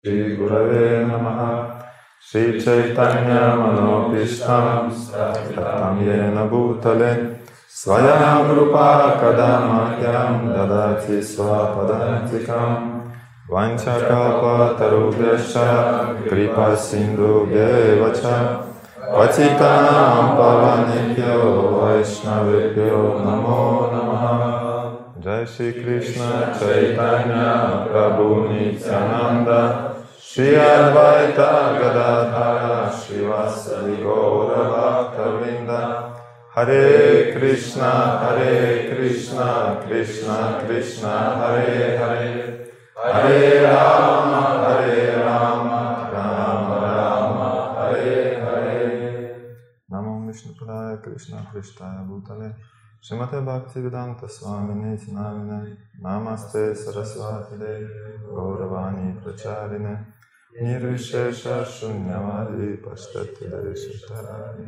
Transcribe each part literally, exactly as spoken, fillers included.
Shri Gurave Namaha. Shri Chaitanya Manopishtam Sthapitam Yena Bhutale Svayam Rupa Kadamahyam Dadati Swapadantikam Vanchakalpa Tarubhyascha Kripa Sindhu Bhevacha Patitanam Pavanebhyo Vaishnavebhyo Namo Namaha. Jai Shri Krishna Chaitanya Prabhu Nityananda Shri Advaita Gadadhara Srivasadi Gaura Bhakta-vrinda. Hare Krishna, Hare Krishna, Krishna Krishna, Hare Hare, Hare Rama, Hare Rama, Rama Rama, Hare Hare. Namo Vishnu Padaya Krishna Krishtaya Bhutale Srimate Bhaktivedanta Swamini Namine Namaste Saraswati Devi Gauravani Pracharine Nirvishesha Shunyavadi Паштати Даришитарани.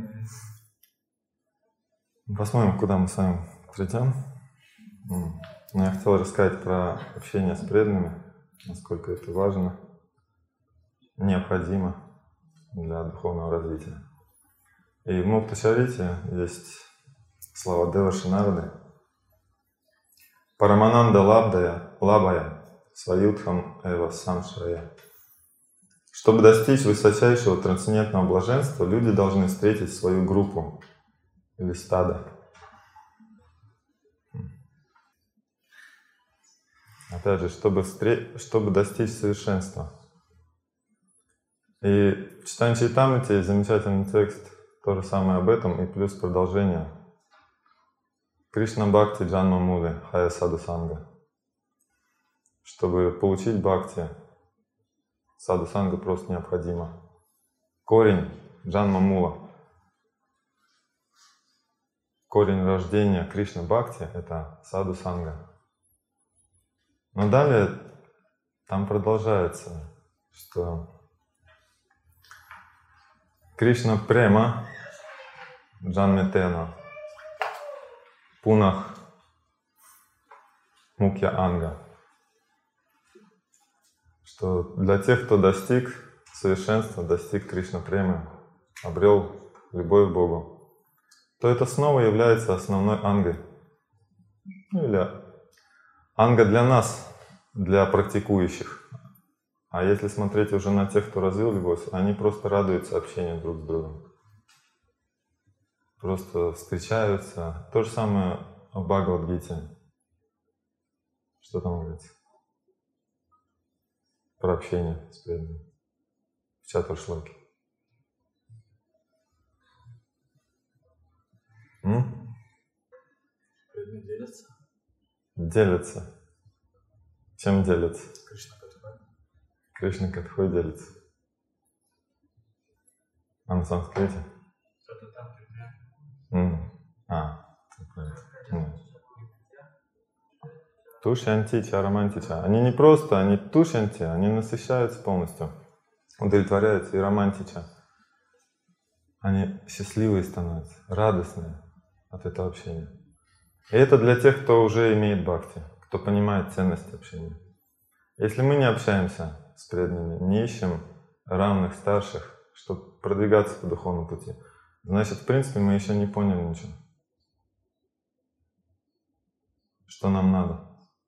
Посмотрим, куда мы с вами придем. Я хотел рассказать про общение с преданными, насколько это важно, необходимо для духовного развития. И в Мукта-Чарите есть слова Деваши Нарады. Парамананда лабдая, лабая, сваютхам эва самшрая. Чтобы достичь высочайшего трансцендентного блаженства, люди должны встретить свою группу или стадо. Опять же, чтобы, встр... чтобы достичь совершенства. И в читании Чайтамрити есть замечательный текст, то же самое об этом, и плюс продолжение. Кришна Бхакти Джанма Мули Хая Саду Санга. Чтобы получить бхакти, саду санга просто необходимо. Корень Джанма Мула. Корень рождения Кришна Бхакти — это саду санга. Но далее там продолжается, что Кришна Према Джанметена Пунах Мукья Анга. Что для тех, кто достиг совершенства, достиг Кришна Премы, обрел любовь к Богу, то это снова является основной ангой. Ну, или анга для нас, для практикующих. А если смотреть уже на тех, кто развил любовь, они просто радуются общению друг с другом. Просто встречаются. То же самое в Бхагавад-гите. Что там говорится? Про общение с преданными. В Чатуршлоке. Преданные делятся? Делятся. Чем делятся? Кришна Катхой. Кришна Катхой делится. А на санскрите? Что-то там пример. Mm. А, mm. Тушьянти, чарамантича. Они не просто, они тушьянти, они насыщаются полностью, удовлетворяются, и романтича. Они счастливые становятся, радостные от этого общения. И это для тех, кто уже имеет бхакти, кто понимает ценность общения. Если мы не общаемся с преданными, не ищем равных, старших, чтобы продвигаться по духовному пути, значит, в принципе, мы еще не поняли ничего. Что нам надо.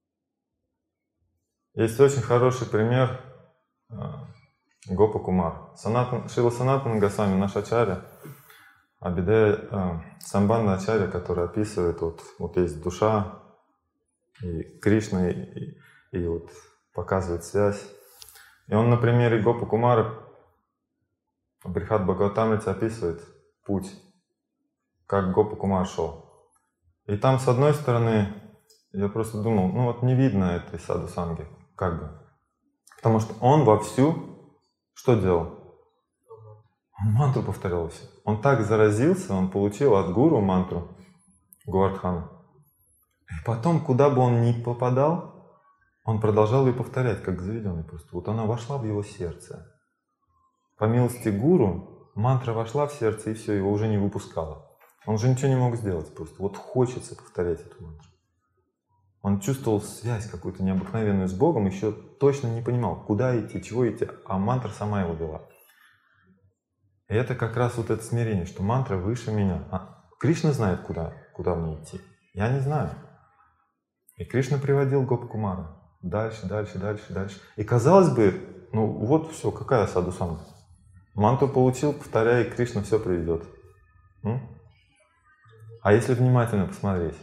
Есть очень хороший пример Гопа Кумар. Санатан, Шрила Санатана Госвами, наш ачарья, Абхидая Самбандха ачарья, который описывает, вот, вот есть душа и Кришна, и, и, и вот показывает связь. И он на примере Гопа Кумара в Брихад Бхагаватамрите описывает путь, как Гопа Кумар шел. И там, с одной стороны, я просто думал, ну вот не видно этой саду санги, как бы. Потому что он вовсю что делал? Он мантру повторял все. Он так заразился, он получил от гуру мантру Гуардхана. И потом, куда бы он ни попадал, он продолжал ее повторять, как заведенный просто. Вот она вошла в его сердце. По милости гуру мантра вошла в сердце, и все, его уже не выпускала. Он же ничего не мог сделать просто. Вот хочется повторять эту мантру. Он чувствовал связь какую-то необыкновенную с Богом, еще точно не понимал, куда идти, чего идти, а мантра сама его вела. И это как раз вот это смирение, что мантра выше меня. А Кришна знает, куда, куда мне идти. Я не знаю. И Кришна приводил Гопакумара дальше, дальше, дальше, дальше. И казалось бы, ну вот все, какая саду сам. Мантру получил, повторяй, и Кришна все приведет. М? А если внимательно посмотреть,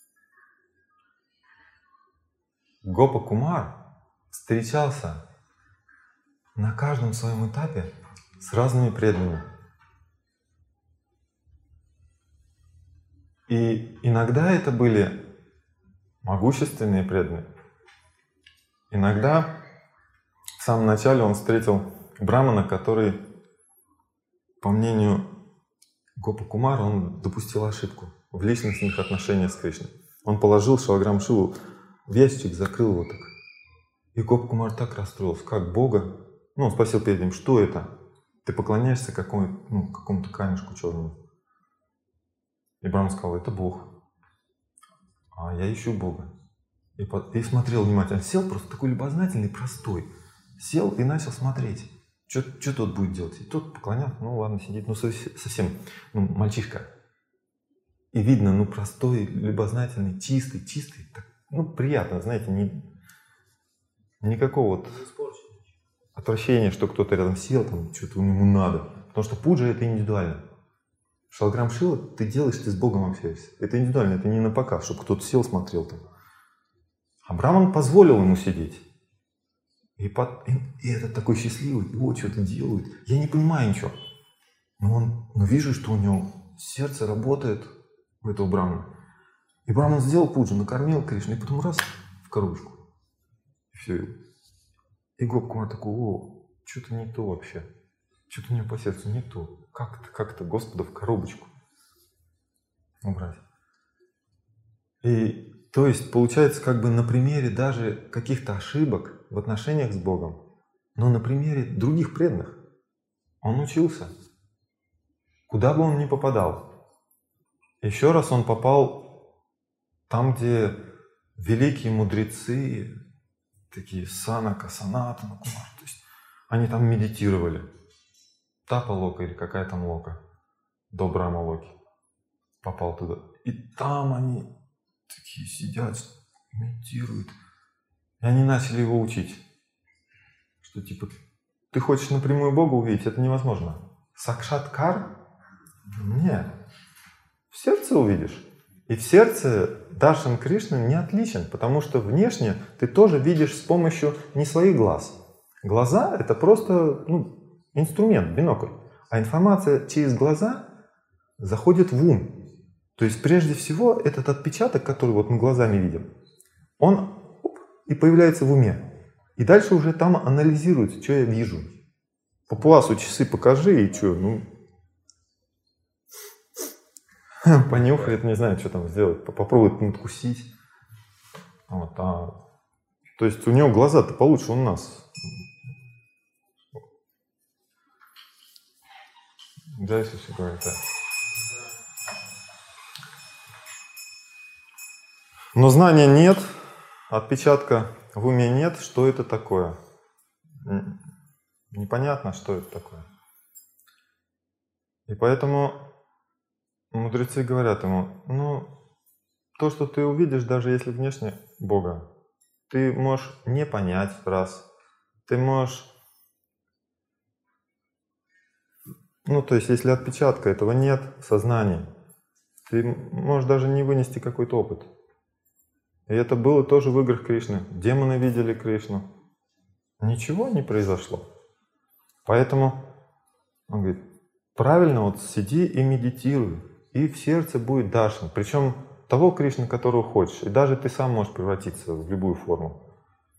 Гопакумар встречался на каждом своем этапе с разными преданными. И иногда это были могущественные преданные. Иногда в самом начале он встретил брамана, который, по мнению Гопакумара, он допустил ошибку в личностных отношениях с Кришной. Он положил Шалаграм Шилу в ящик, закрыл его так. И Гопакумар так расстроился, как Бога. Ну, он спросил перед ним, что это? Ты поклоняешься какому, ну, какому-то камешку черному. И Брахма сказал, это Бог. А я ищу Бога. И, под... и смотрел внимательно. Сел просто такой любознательный, простой. Сел и начал смотреть, что, что тот будет делать. И тот поклонялся, ну ладно, сидит, ну совсем, ну, мальчишка. И видно, ну простой, любознательный, чистый, чистый. Так, ну приятно, знаете, не, никакого вот отвращения, что кто-то рядом сел, там что-то ему надо. Потому что пуджа это индивидуально. Шалаграм Шила ты делаешь, ты с Богом общаешься. Это индивидуально, это не на показ, чтобы кто-то сел, смотрел там. А Браман позволил ему сидеть. И, под... и этот такой счастливый, вот что-то делает. Я не понимаю ничего. Но, он... Но вижу, что у него сердце работает, у этого Брамана. И Браман сделал пуджу, накормил Кришну, и потом раз в коробочку. И все. И Гопакумар такой, о, что-то не то вообще. Что-то у него по сердцу не то. Как-то, как-то Господа в коробочку убрать. И то есть получается как бы на примере даже каких-то ошибок в отношениях с Богом, но на примере других преданных он учился. Куда бы он ни попадал. Еще раз он попал там, где великие мудрецы, такие Санака, Санатана Кумар, то есть они там медитировали. Тапа Лока или какая там Лока, до Брахма Локи. Попал туда. И там они такие сидят, медитируют. И они начали его учить. Что типа, ты хочешь напрямую Бога увидеть, это невозможно. Сакшаткар? Нет. В сердце увидишь. И в сердце Даршан Кришны не отличен, потому что внешне ты тоже видишь с помощью не своих глаз. Глаза это просто ну, инструмент, бинокль. А информация через глаза заходит в ум. То есть прежде всего этот отпечаток, который вот мы глазами видим, он оп, и появляется в уме. И дальше уже там анализируется, что я вижу. Папуасу часы покажи и что, ну... Понюхает, не знаю, что там сделать. Попробует надкусить. Вот, а... То есть у него глаза-то получше у нас. Да, если все говорит так. Но знания нет, отпечатка в уме нет. Что это такое? Непонятно, что это такое. И поэтому мудрецы говорят ему, ну, то, что ты увидишь, даже если внешне Бога, ты можешь не понять раз, ты можешь, ну, то есть, если отпечатка этого нет в сознании, ты можешь даже не вынести какой-то опыт. И это было тоже в играх Кришны. Демоны видели Кришну. Ничего не произошло. Поэтому он говорит, правильно вот сиди и медитируй. И в сердце будет даршан. Причем того Кришны, которого хочешь. И даже ты сам можешь превратиться в любую форму.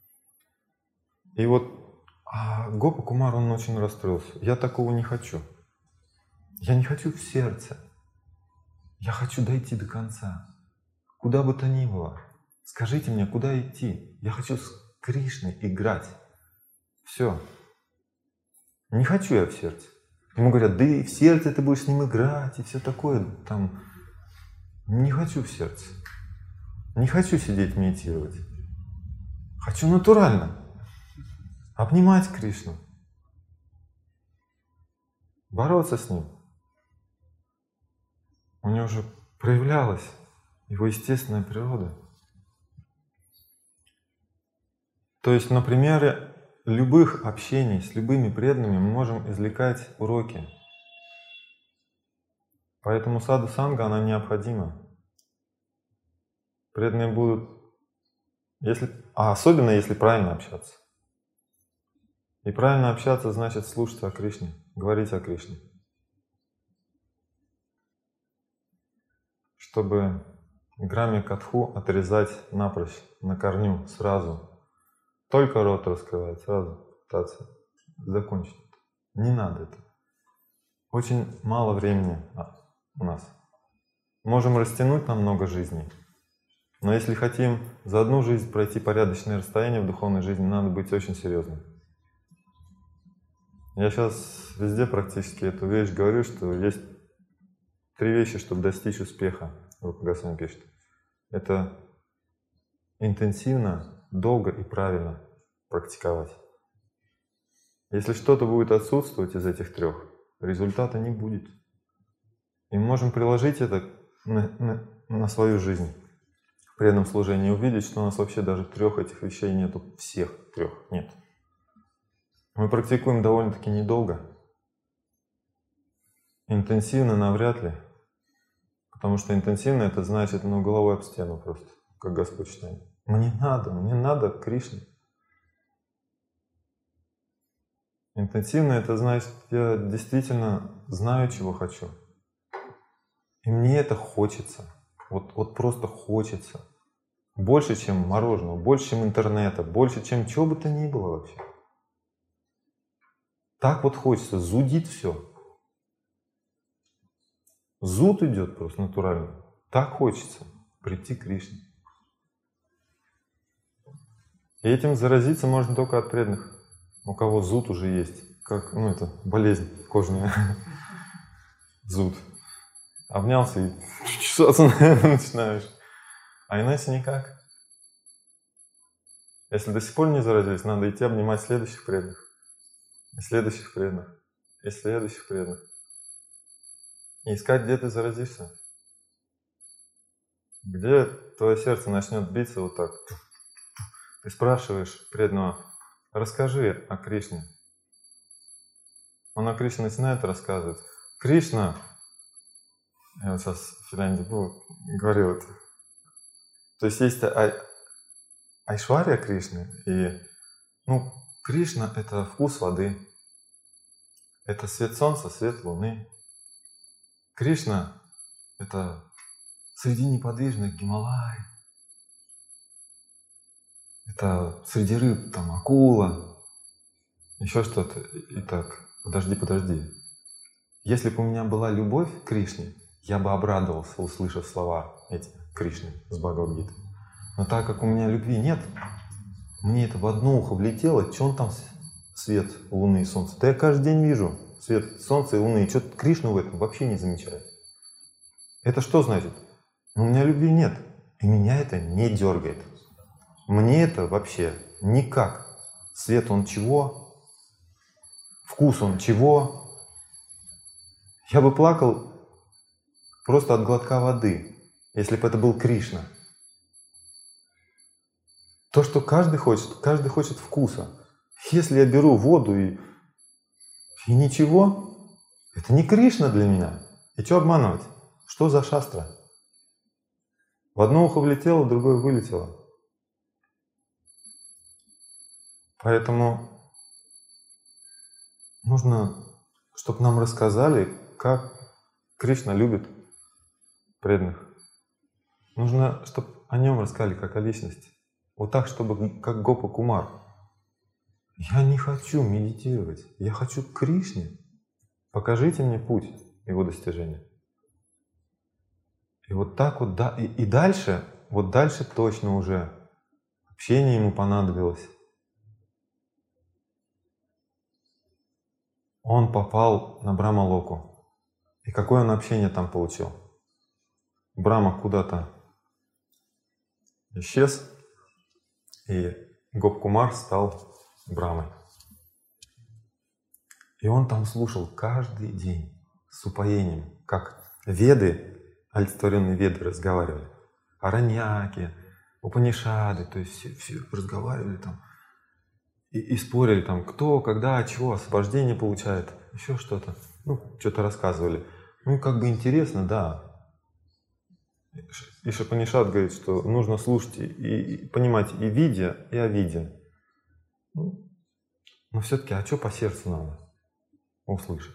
И вот а Гопакумар, он очень расстроился. Я такого не хочу. Я не хочу в сердце. Я хочу дойти до конца. Куда бы то ни было. Скажите мне, куда идти? Я хочу с Кришной играть. Все. Не хочу я в сердце. Ему говорят, да и в сердце ты будешь с ним играть, и все такое. Там. Не хочу в сердце. Не хочу сидеть медитировать. Хочу натурально обнимать Кришну, бороться с Ним. У него уже проявлялась его естественная природа. То есть на примере любых общений с любыми преданными мы можем извлекать уроки. Поэтому саду санга, она необходима. Преданные будут, если, а особенно если правильно общаться. И правильно общаться значит слушать о Кришне, говорить о Кришне. Чтобы грамме катху отрезать напрочь, на корню, сразу. Только рот раскрывать, сразу пытаться закончить. Не надо это. Очень мало времени у нас. Можем растянуть на много жизней. Но если хотим за одну жизнь пройти порядочное расстояние в духовной жизни, надо быть очень серьезным. Я сейчас везде практически эту вещь говорю, что есть три вещи, чтобы достичь успеха. Рупа Госвами пишет. Это интенсивно, долго и правильно практиковать. Если что-то будет отсутствовать из этих трех, результата не будет. И мы можем приложить это на, на, на свою жизнь в преданном служении и увидеть, что у нас вообще даже трех этих вещей нету, всех трех нет. Мы практикуем довольно-таки недолго. Интенсивно навряд ли. Потому что интенсивно это значит, ну, головой об стену просто, как Господь считает. Мне надо, мне надо Кришне. Интенсивно это значит, я действительно знаю, чего хочу. И мне это хочется. Вот, вот просто хочется. Больше, чем мороженого, больше, чем интернета, больше, чем чего бы то ни было вообще. Так вот хочется, зудит все. Зуд идет просто натурально. Так хочется прийти к Кришне. И этим заразиться можно только от преданных, у кого зуд уже есть. Как, ну это, болезнь кожная. Зуд. Обнялся и чесаться начинаешь. А иначе никак. Если до сих пор не заразились, надо идти обнимать следующих преданных. И следующих преданных. И следующих преданных. И искать, где ты заразишься. Где твое сердце начнет биться вот так. Ты спрашиваешь преданного, расскажи о Кришне. Он о Кришне начинает рассказывать. Кришна, я вот сейчас в Финляндии был, говорил это. То есть есть ай, Айшвария Кришны, и ну, Кришна — это вкус воды, это свет солнца, свет луны. Кришна — это среди неподвижных Гималай, это среди рыб там акула, еще что-то. И так, подожди, подожди. Если бы у меня была любовь к Кришне, я бы обрадовался, услышав слова эти Кришны с Бхагавад-гиты. Но так как у меня любви нет, мне это в одно ухо влетело, что он там свет луны и солнца. Да я каждый день вижу свет солнца и луны, и что-то Кришну в этом вообще не замечаю. Это что значит? У меня любви нет, и меня это не дергает. Мне это вообще никак. Свет он чего? Вкус он чего? Я бы плакал просто от глотка воды, если бы это был Кришна. То, что каждый хочет, каждый хочет вкуса. Если я беру воду и, и ничего, это не Кришна для меня. И что обманывать? Что за шастра? В одно ухо влетело, в другое вылетело. Поэтому нужно, чтобы нам рассказали, как Кришна любит преданных. Нужно, чтобы о нем рассказали, как о личности. Вот так, чтобы как Гопа Кумар. Я не хочу медитировать, я хочу к Кришне. Покажите мне путь его достижения. И вот так вот, да, и, и дальше, вот дальше точно уже общение ему понадобилось. Он попал на Брахма-локу. И какое он общение там получил? Брахма куда-то исчез, и Гопкумар стал Брамой. И он там слушал каждый день с упоением, как Веды, олицетворенные Веды, разговаривали. Араньяки, Упанишады, то есть все, все разговаривали там и, и спорили там, кто, когда, чего, освобождение получает, еще что-то. Ну, что-то рассказывали. Ну, как бы интересно, да. И Упанишад говорит, что нужно слушать и, и понимать и видя, и овидя. Ну, но все-таки, а что по сердцу надо услышать?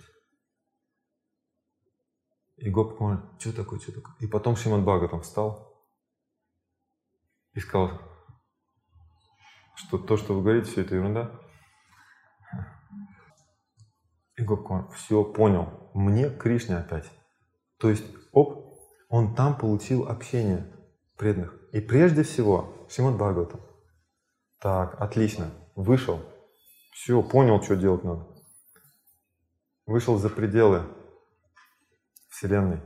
И Гопкумар, что такое, что такое? И потом Шримад Бхагаватам встал и сказал, что то, что вы говорите, все это ерунда. И Гопкумар все понял. Мне Кришне опять. То есть, оп, он там получил общение преданных. И прежде всего, Шримад Бхагаватам. Так, отлично. Вышел. Все, понял, что делать надо. Вышел за пределы Вселенной.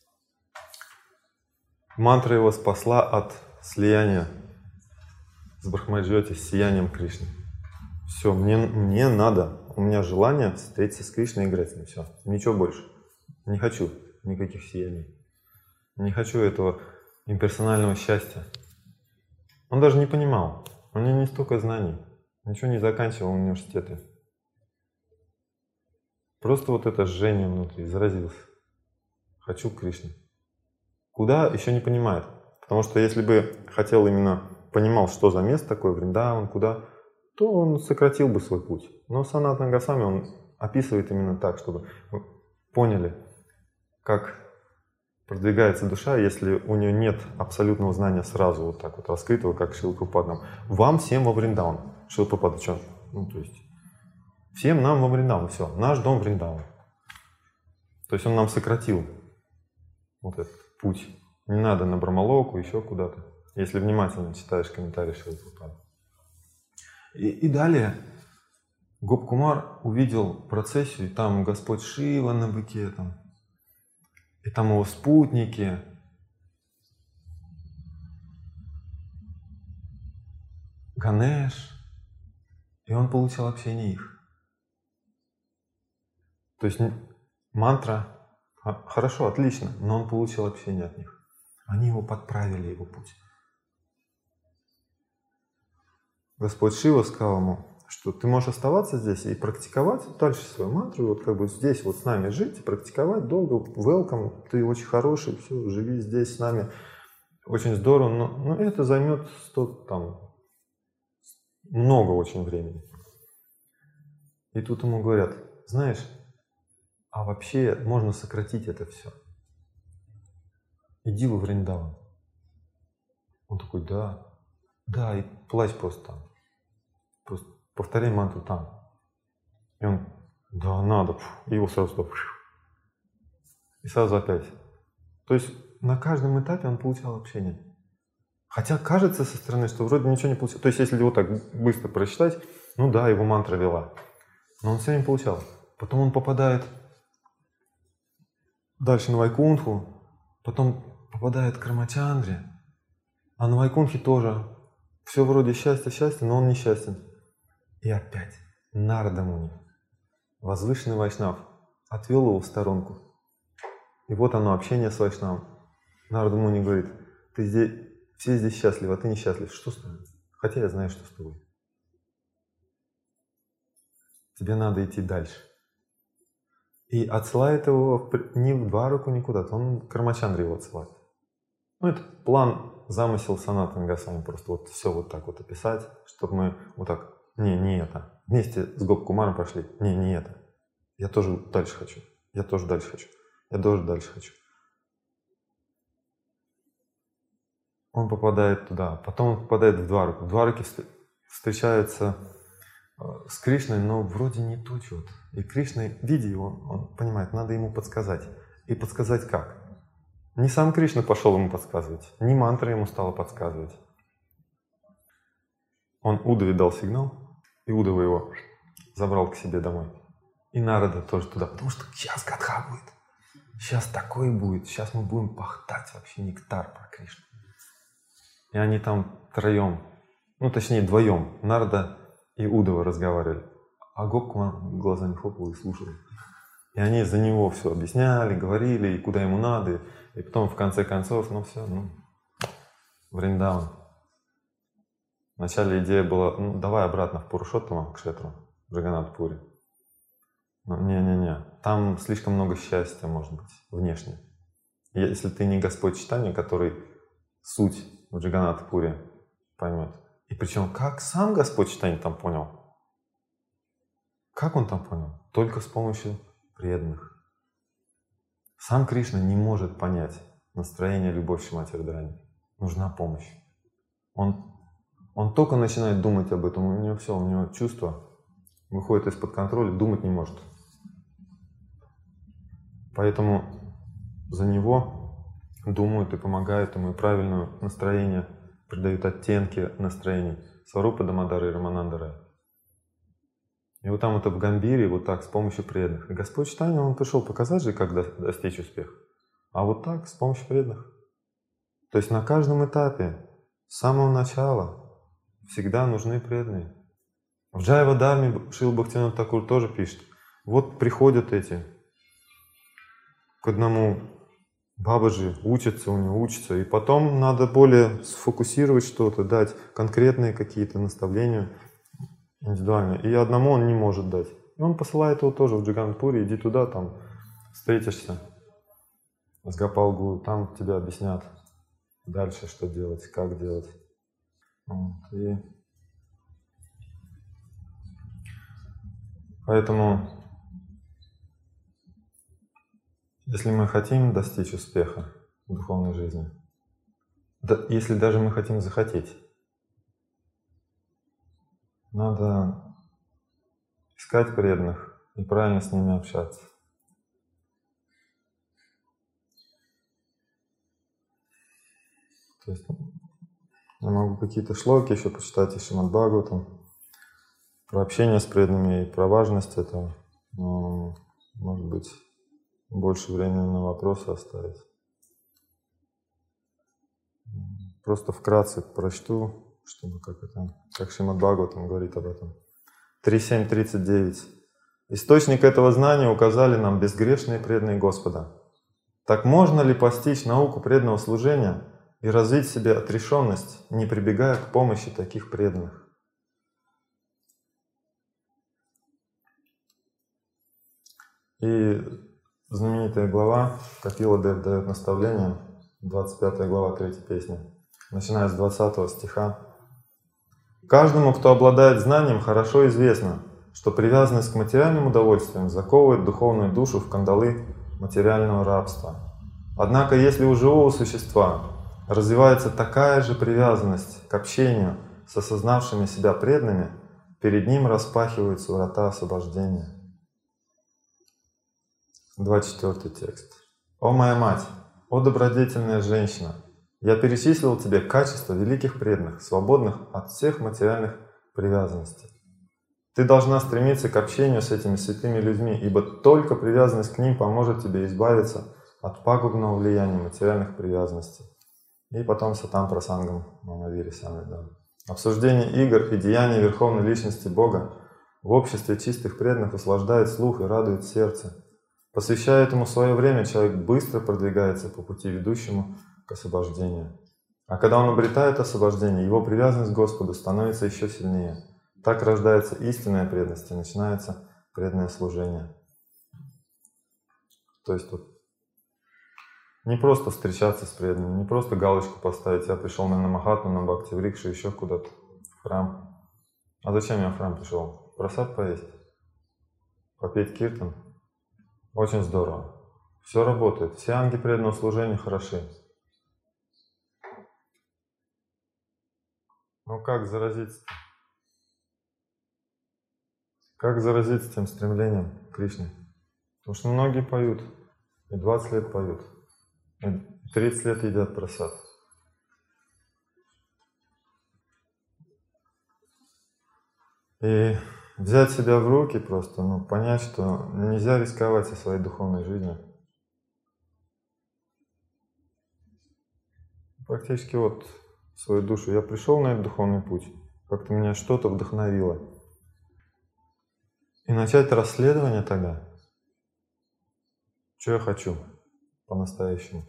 Мантра его спасла от слияния с Брахмаджьоти, с сиянием Кришны. Все, мне, мне надо, у меня желание встретиться с Кришной и играть с ним. Все, ничего больше. Не хочу никаких сияний. Не хочу этого имперсонального счастья. Он даже не понимал. У него не столько знаний. Ничего не заканчивал университеты. Просто вот это жжение внутри заразилось. Хочу к Кришне. Куда, еще не понимает. Потому что если бы хотел именно, понимал, что за место такое, Вриндаван, куда, то он сократил бы свой путь. Но Санатана Госвами он описывает именно так, чтобы вы поняли, как продвигается душа, если у нее нет абсолютного знания сразу вот так вот раскрытого, как Шрила Прабхупада. Вам всем во Вриндаван. Шрила Прабхупада, что? Ну, то есть, всем нам во Вриндаван, все, наш дом Вриндаван. То есть он нам сократил вот этот путь. Не надо на Брамалоку, еще куда-то, если внимательно читаешь комментарии Шрилы Прабхупады. И, и далее Гопкумар увидел процессию, и там Господь Шива на быке, там, и там его спутники. Ганеш. И он получил общение их. То есть мантра, хорошо, отлично, но он получил общение от них. Они его подправили, его путь. Господь Шива сказал ему, что ты можешь оставаться здесь и практиковать дальше свою мантру, вот как бы здесь вот с нами жить и практиковать долго. Welcome, ты очень хороший, все, живи здесь с нами, очень здорово, но, но это займет сто, там, много очень времени. И тут ему говорят, знаешь, а вообще можно сократить это все. Иди во Вриндаван. Он такой, да, да, и плачь просто там. Просто повторяй мантру там. И он, да, надо. И его сразу, и сразу опять. То есть на каждом этапе он получал общение. Хотя кажется со стороны, что вроде ничего не получил. То есть если его так быстро прочитать, ну да, его мантра вела. Но он все не получал. Потом он попадает дальше на Вайкунтху, потом попадает к Рамачандре, а на Вайкунтхе тоже все вроде счастье-счастье, но он несчастен. И опять Нарада Муни, возвышенный вайшнав, отвел его в сторонку. И вот оно, общение с вайшнавом. Нарада Муни говорит, ты здесь, все здесь счастливы, а ты несчастлив. Что с тобой? Хотя я знаю, что с тобой. Тебе надо идти дальше. И отсылает его не в Двараку, ни куда-то, он к Рамачандре его отсылает. Ну, это план, замысел Санатана Госвами, просто вот все вот так вот описать, чтобы мы вот так, не, не это. Вместе с Гопкумаром пошли, не, не это. Я тоже дальше хочу, я тоже дальше хочу, я тоже дальше хочу. Он попадает туда, потом он попадает в Двараку. В Двараке встречается с Кришной, но вроде не то что-то. И Кришна, видя его, он понимает, надо ему подсказать. И подсказать как? Не сам Кришна пошел ему подсказывать, не мантра ему стала подсказывать. Он Удаве дал сигнал, и Удава его забрал к себе домой. И Нарада тоже туда, потому что сейчас Катха будет. Сейчас такое будет, сейчас мы будем пахтать вообще нектар про Кришну. И они там троем, ну точнее вдвоем, Нарда и Удова разговаривали. А Гопкумар глазами хлопал и слушал. И они за него все объясняли, говорили, и куда ему надо. И потом в конце концов, ну все, ну, Вриндаван. Вначале идея была, ну давай обратно в Пурушоттама, к Кшетру, в Джаганнат-Пури. Но не-не-не, там слишком много счастья может быть, внешне. И если ты не Господь Чайтанья, который суть в Джаганнат-Пури поймет. И причем, как сам Господь Чайтанья там понял? Как он там понял? Только с помощью преданных. Сам Кришна не может понять настроение любовь Шримати Радхарани. Нужна помощь. Он, он только начинает думать об этом, у него все, у него чувство выходит из-под контроля, думать не может. Поэтому за него думают и помогают ему, и правильное настроение придают оттенки настроений Сварупа Дамодара и Рамананда Рая. И вот там это в Гамбире, вот так, с помощью преданных. И Господь Чайтанья, он пришел показать же, как достичь успеха. А вот так, с помощью преданных. То есть на каждом этапе, с самого начала, всегда нужны преданные. В Джайва Дхарме Шрила Бхактивинода Тхакур тоже пишет. Вот приходят эти к одному Бабаджи, учатся у него, учатся. И потом надо более сфокусировать что-то, дать конкретные какие-то наставления. Индивидуально. И одному он не может дать. И он посылает его тоже в Джаганнат-Пури, иди туда, там встретишься с Гопал-гуру, там тебе объяснят дальше, что делать, как делать. Вот. И поэтому, если мы хотим достичь успеха в духовной жизни, да, если даже мы хотим захотеть, надо искать преданных и правильно с ними общаться. То есть я могу какие-то шлоки еще почитать из Шримад Бхагаватам про общение с преданными и про важность этого. Но, может быть, больше времени на вопросы оставить. Просто вкратце прочту, чтобы как это, как Шримад Бхагаватам говорит об этом. три семь тридцать девять. Источник этого знания указали нам безгрешные преданные Господа. Так можно ли постичь науку преданного служения и развить в себе отрешенность, не прибегая к помощи таких преданных? И знаменитая глава, Капила Дев дает наставление, двадцать пятая глава, третья песня, начиная с двадцатого стиха. Каждому, кто обладает знанием, хорошо известно, что привязанность к материальным удовольствиям заковывает духовную душу в кандалы материального рабства. Однако, если у живого существа развивается такая же привязанность к общению с осознавшими себя преданными, перед ним распахиваются врата освобождения. двадцать четвёртый текст. «О моя мать, о добродетельная женщина! Я перечислил тебе качества великих преданных, свободных от всех материальных привязанностей. Ты должна стремиться к общению с этими святыми людьми, ибо только привязанность к ним поможет тебе избавиться от пагубного влияния материальных привязанностей». И потом Сатам Прасангам Мамавири Самвидам. Обсуждение игр и деяний Верховной Личности Бога в обществе чистых преданных услаждает слух и радует сердце. Посвящая этому свое время, человек быстро продвигается по пути, ведущему к освобождению. А когда он обретает освобождение, его привязанность к Господу становится еще сильнее. Так рождается истинная преданность и начинается преданное служение. То есть вот не просто встречаться с преданными, не просто галочку поставить, я пришел на Махатму, на Бхакти-врикшу, еще куда-то в храм. А зачем я в храм пришел? Прасад поесть, попеть киртан. Очень здорово. Все работает. Все анги преданного служения хороши. Ну как заразиться? Как заразиться тем стремлением к Кришне? Потому что многие поют, и двадцать лет поют, и тридцать лет едят прасад. И взять себя в руки просто, ну, понять, что нельзя рисковать со своей духовной жизнью. Практически вот свою душу. Я пришел на этот духовный путь, как-то меня что-то вдохновило. И начать расследование тогда, что я хочу по-настоящему.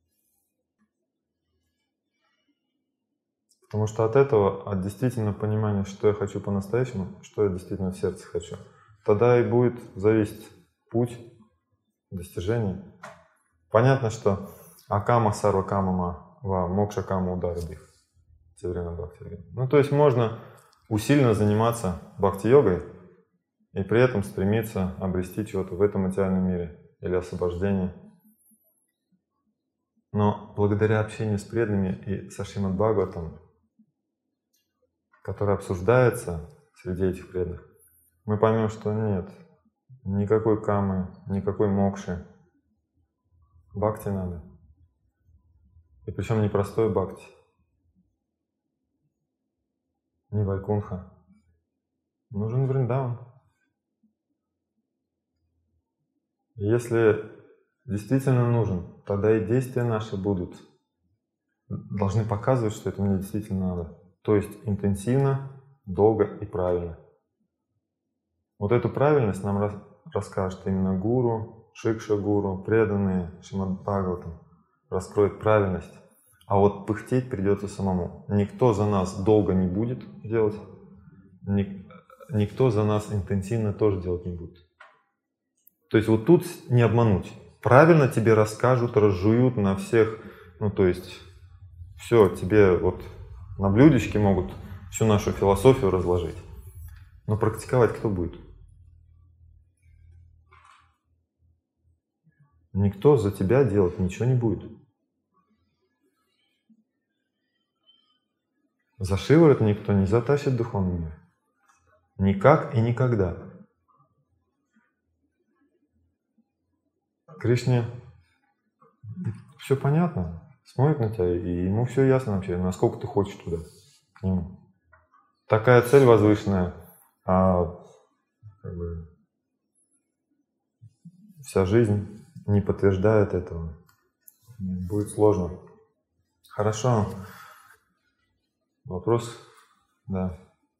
Потому что от этого, от действительно понимания, что я хочу по-настоящему, что я действительно в сердце хочу, тогда и будет зависеть путь достижений. Понятно, что акама сарва камама ва мокша кама ударабих. Ну, то есть можно усиленно заниматься бхакти-йогой и при этом стремиться обрести чего-то в этом материальном мире или освобождение. Но благодаря общению с преданными и со Шримад Бхагаватам, который обсуждается среди этих преданных, мы поймем, что нет никакой камы, никакой мокши. Бхакти надо. И причем не простой бхакти, не вайкунха. Нужен Вриндаван. Если действительно нужен, тогда и действия наши будут, должны показывать, что это мне действительно надо. То есть интенсивно, долго и правильно. Вот эту правильность нам рас, расскажет именно гуру, шикша-гуру, преданные Шримад Бхагаватам, раскроет правильность. А вот пыхтеть придется самому. Никто за нас долго не будет делать, ник, никто за нас интенсивно тоже делать не будет. То есть вот тут не обмануть. Правильно тебе расскажут, разжуют на всех, ну то есть все, тебе вот на блюдечке могут всю нашу философию разложить. Но практиковать кто будет? Никто за тебя делать ничего не будет. За шиворот никто не затащит духовный мир. Никак и никогда. Кришне все понятно, смотрит на тебя, и ему все ясно вообще, насколько ты хочешь туда, к нему. Такая цель возвышенная, а как бы, вся жизнь не подтверждает этого. Будет сложно. Хорошо. Вопрос? Да.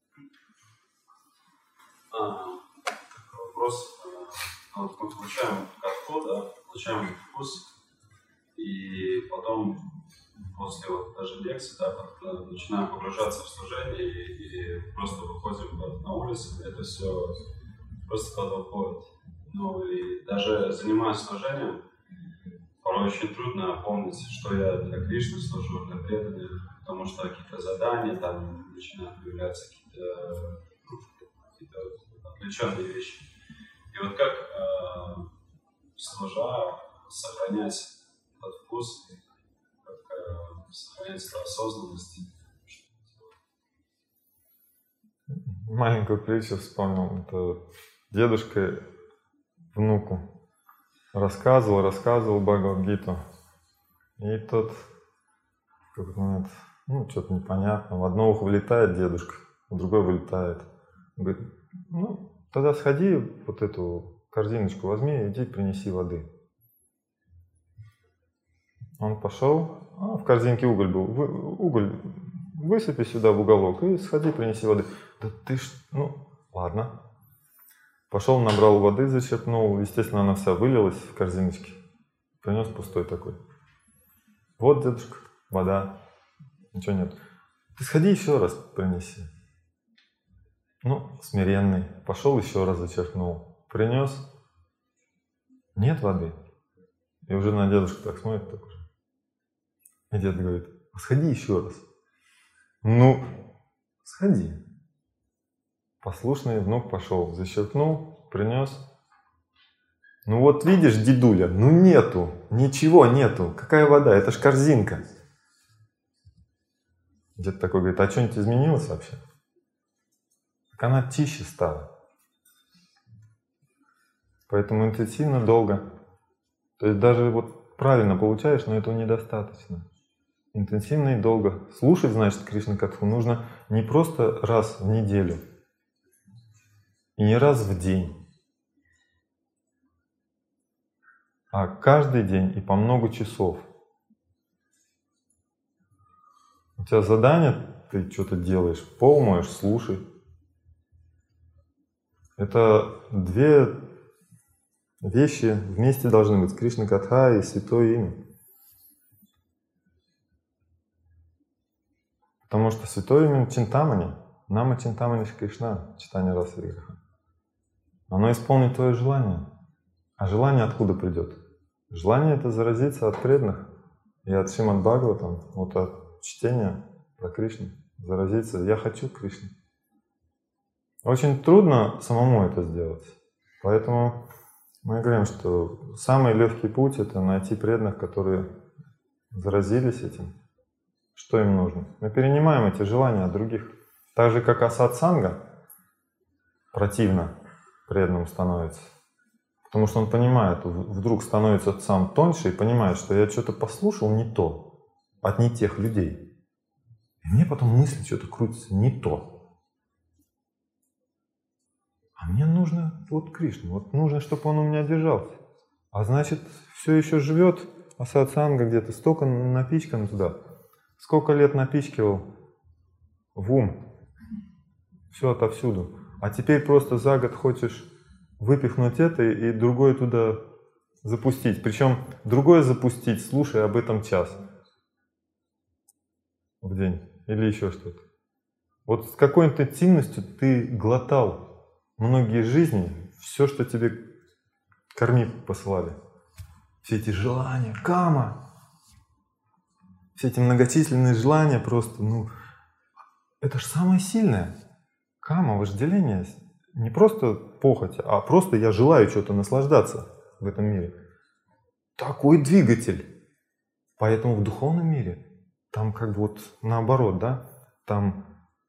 А, вопрос. Мы получаем карту, да, получаем вкус, и потом после вот даже лекции, да, как-то начинаем погружаться в служение и, и просто выходим на улицу, это все просто куда-то уходит. Ну и даже занимаясь служением, порой очень трудно помнить, что я для Кришны служу, для преданных, потому что какие-то задания там начинают появляться, какие-то, ну, какие-то отвлеченные вещи. И вот как, э, служа, сохранять этот вкус, как э, сохранять эту осознанность. Маленькую притчу вспомнил. Это дедушка внуку рассказывал, рассказывал Бхагавад-гиту. И тот в какой-то момент, ну, что-то непонятно. В одно ухо влетает дедушка, в другое вылетает. Он говорит, ну, тогда сходи, вот эту корзиночку возьми, иди принеси воды. Он пошел, а в корзинке уголь был. Вы, уголь высыпи сюда в уголок и сходи, принеси воды. Да ты ж, ну, ладно. Пошел, набрал воды, зачерпнул. Естественно, она вся вылилась в корзиночке. Принес пустой такой. Вот, дедушка, вода. Ничего нет. Ты сходи еще раз принеси. Ну, смиренный. Пошел еще раз зачерпнул. Принес. Нет воды. И уже на дедушку так смотрит. Так уже. И дед говорит, сходи еще раз. Ну, сходи. Послушный внук пошел. Зачерпнул, принес. Ну вот видишь, дедуля, ну нету. Ничего нету. Какая вода? Это ж корзинка. Дед такой говорит, а что-нибудь изменилось вообще? Так она чище стала. Поэтому интенсивно долго. То есть даже вот правильно получаешь, но этого недостаточно. Интенсивно и долго. Слушать, значит, Кришна-катху нужно не просто раз в неделю. И не раз в день. А каждый день и по много часов. У тебя задание, ты что-то делаешь, пол моешь, слушай. Это две вещи вместе должны быть. Кришна Катха и Святое Имя. Потому что Святое Имя Чинтамани, Нама Чинтамани Кришна, читание Раса Виграха. Оно исполнит твое желание. А желание откуда придет? Желание — это заразиться от преданных и от Шримад Бхагаватам, вот от чтения про Кришну. Заразиться. Я хочу Кришну. Очень трудно самому это сделать. Поэтому мы говорим, что самый легкий путь — это найти преданных, которые заразились этим. Что им нужно? Мы перенимаем эти желания от других. Так же, как асатсанга противно преданным становится. Потому что он понимает, вдруг становится сам тоньше и понимает, что я что-то послушал не то, от не тех людей. И мне потом мысли что-то крутятся не то. А мне нужно вот Кришну, вот нужно, чтобы он у меня держался. А значит, все еще живет асатсанга где-то, столько напичкан туда. Сколько лет напичкивал в ум. Все отовсюду. А теперь просто за год хочешь выпихнуть это и другое туда запустить. Причем другое запустить, слушай об этом час в день или еще что-то. Вот с какой интенсивностью ты глотал многие жизни, все, что тебе корми посылали. Все эти желания, кама, все эти многочисленные желания просто, ну, это же самое сильное. Кама, вожделение. Не просто похоть, а просто я желаю что-то наслаждаться в этом мире. Такой двигатель. Поэтому в духовном мире там как бы вот наоборот, да, там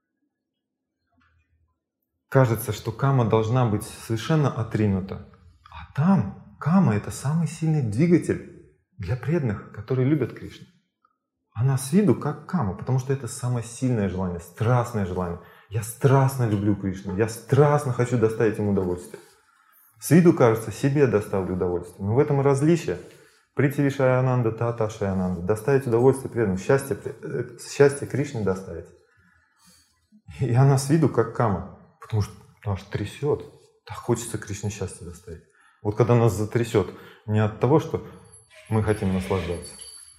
кажется, что кама должна быть совершенно отринута. А там кама — это самый сильный двигатель для преданных, которые любят Кришну. Она с виду как кама, потому что это самое сильное желание, страстное желание. Я страстно люблю Кришну, я страстно хочу доставить ему удовольствие. С виду кажется, себе доставлю удовольствие. Но в этом и различие. Прити Вишаянанда, Тата Шаянанда. Доставить удовольствие преданным, счастье, счастье Кришне доставить. И она с виду как кама, потому что аж трясет. Так хочется Кришне счастье доставить. Вот когда нас затрясет, не от того, что мы хотим наслаждаться.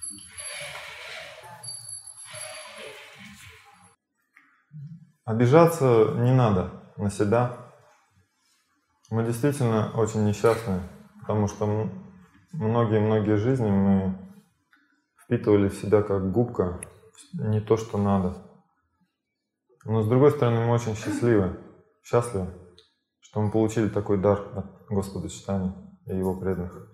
Обижаться не надо на себя. Мы действительно очень несчастны, потому что многие-многие жизни мы впитывали в себя как губка не то, что надо. Но с другой стороны, мы очень счастливы, счастливы, что мы получили такой дар от Господа Чайтаньи и Его преданных.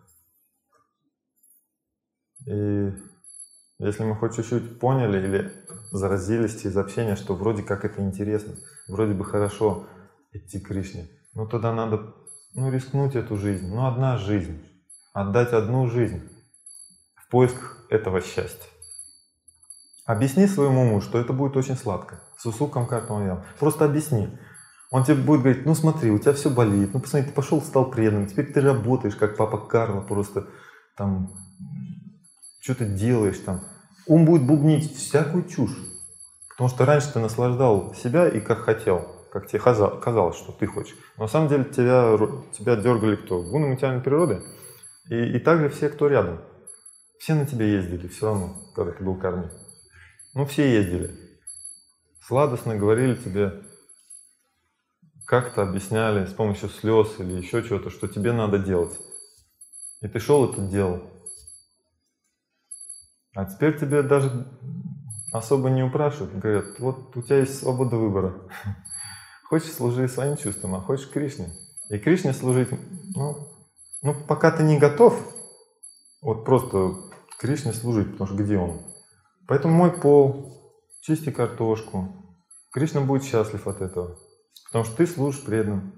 И если мы хоть чуть-чуть поняли или заразились через общение, что вроде как это интересно, вроде бы хорошо идти к Кришне, ну тогда надо ну, рискнуть эту жизнь. Ну одна жизнь. Отдать одну жизнь в поисках этого счастья. Объясни своему уму, что это будет очень сладко. Сусукам картам. Просто объясни. Он тебе будет говорить, ну смотри, у тебя все болит, ну посмотри, ты пошел, стал преданным, теперь ты работаешь, как папа Карло, просто там что ты делаешь там. Ум будет бубнить всякую чушь. Потому что раньше ты наслаждал себя и как хотел, как тебе казалось, что ты хочешь. Но на самом деле тебя, тебя дергали кто? Гуны материальной природы. И, и также все, кто рядом. Все на тебя ездили все равно, когда ты был карми. Ну все ездили. Сладостно говорили тебе, как-то объясняли с помощью слез или еще чего-то, что тебе надо делать. И ты шел это делал. А теперь тебе даже особо не упрашивают. Говорят, вот у тебя есть свобода выбора. Хочешь, служи своим чувствам, а хочешь Кришне. И Кришне служить, ну, ну, пока ты не готов, вот просто Кришне служить, потому что где он? Поэтому мой пол, чисти картошку. Кришна будет счастлив от этого. Потому что ты служишь преданным.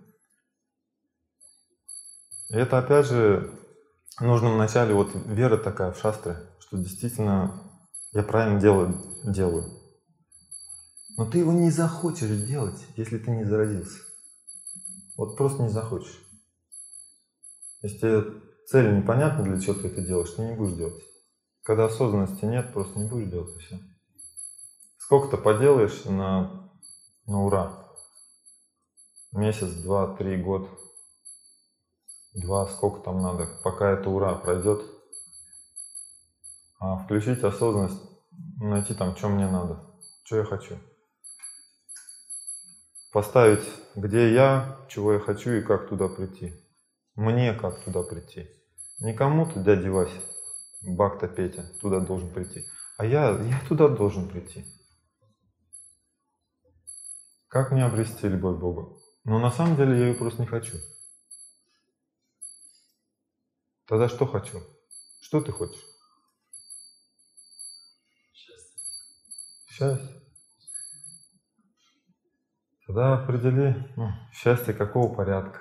И это опять же нужно вначале, вот вера такая в шастры, что действительно я правильно делаю, делаю. Но ты его не захочешь делать, если ты не заразился. Вот просто не захочешь. Если тебе цель непонятна, для чего ты это делаешь, ты не будешь делать. Когда осознанности нет, просто не будешь делать, и все. Сколько-то поделаешь на, на ура. Месяц, два, три, год. Два, сколько там надо, пока это ура пройдет. А включить осознанность, найти там, что мне надо, что я хочу. Поставить, где я, чего я хочу и как туда прийти. Мне как туда прийти. Не кому-то, дяде Васе, Бхакта Петя, туда должен прийти. А я, я туда должен прийти. Как мне обрести любовь к Богу? Но на самом деле я ее просто не хочу. Тогда что хочу? Что ты хочешь? Счастье. Счастье. Тогда определи, ну, счастье какого порядка.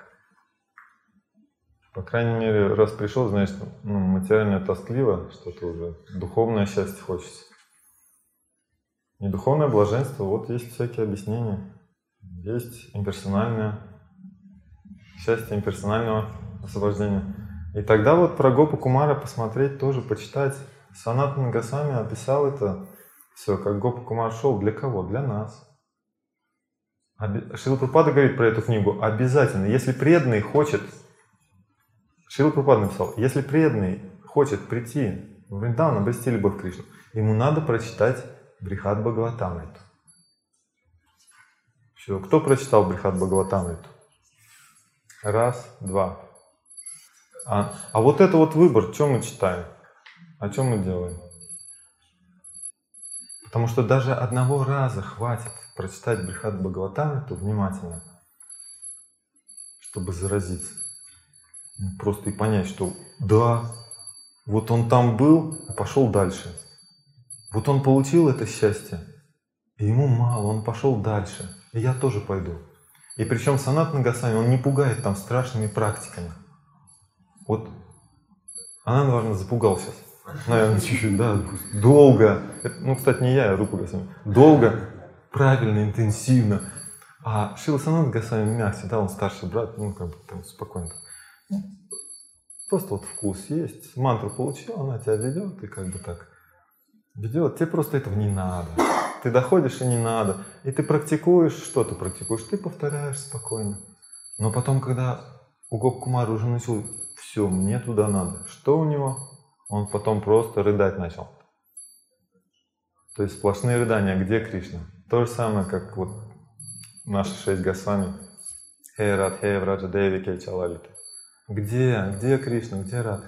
По крайней мере, раз пришел, значит, ну, материально тоскливо, что-то уже духовное счастье хочется. И духовное блаженство, вот есть всякие объяснения. Есть имперсональное счастье, имперсонального освобождения. И тогда вот про Гопу Кумара посмотреть тоже, почитать. Санатана Госвами описал это все, как Гопа Кумар шел. Для кого? Для нас. Шрила Прабхупада говорит про эту книгу обязательно. Если преданный хочет, Шрила Прабхупада написал, если преданный хочет прийти в Вриндаван, обрести любовь к Кришне, ему надо прочитать Брихад Бхагаватамриту. Все. Кто прочитал Брихад Бхагаватамриту? Раз, два. А, а вот это вот выбор, что мы читаем, о чем мы делаем. Потому что даже одного раза хватит прочитать Брихад Бхагаватамриту внимательно, чтобы заразиться. Просто и понять, что да, вот он там был, а пошел дальше. Вот он получил это счастье, и ему мало, он пошел дальше. И я тоже пойду. И причем Санатана Госвами, он не пугает там страшными практиками. Вот Ананда Варна запугал сейчас. Наверное, чуть-чуть, да, долго. Ну, кстати, не я, а Рупа Госвами. Долго, правильно, интенсивно. А Шрила Санатана Госвами мягче, да, он старший брат, ну, как бы там спокойно. Просто вот вкус есть. Мантру получил, она тебя ведет, и как бы так ведет. Тебе просто этого не надо. Ты доходишь, и не надо. И ты практикуешь, что ты практикуешь? Ты повторяешь спокойно. Но потом, когда у Гопа Кумара уже начал, все, мне туда надо. Что у него? Он потом просто рыдать начал. То есть сплошные рыдания. Где Кришна? То же самое, как вот наши шесть Госвами. Хей Рад, Хей Враджа Деви Кей Чалалита. Где? Где Кришна? Где Рад?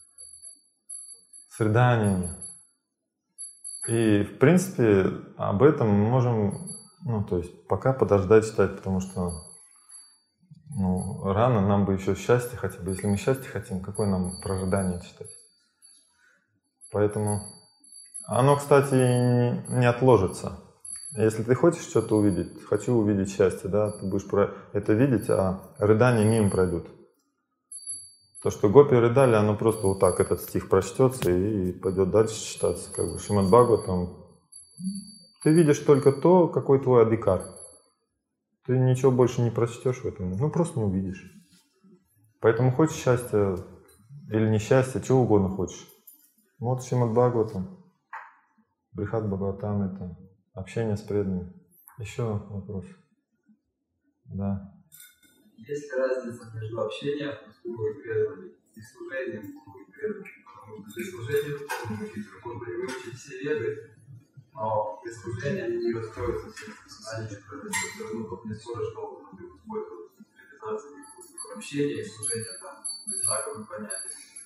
С рыданиями. И, в принципе, об этом мы можем, ну, то есть, пока подождать читать, потому что, ну, рано, нам бы еще счастье хотя бы. Если мы счастье хотим, какое нам про рыдание читать? Поэтому оно, кстати, не, не отложится. Если ты хочешь что-то увидеть, хочу увидеть счастье, да, ты будешь про это видеть, а рыдания мимо пройдут. То, что гопи рыдали, оно просто вот так, этот стих прочтется и пойдет дальше читаться. Как бы Шримад Бхагаватам. Ты видишь только то, какой твой адикар. Ты ничего больше не прочтешь в этом. Ну, просто не увидишь. Поэтому хочешь счастья или несчастья, чего угодно хочешь. Вот Шримад Бхагаватам, Брихад Бхагаватам, это общение с преданными. Еще вопрос. Да. Есть ли разница между общением с Гуру и преданными и служением Гуру и преданными? Потому что при служении можно учить, можно и выучить все веды, но при служении не раскроются все знания, которые все равно как не ссоры, что можно будет использовать реализации общения и служения там одинаковые понятия.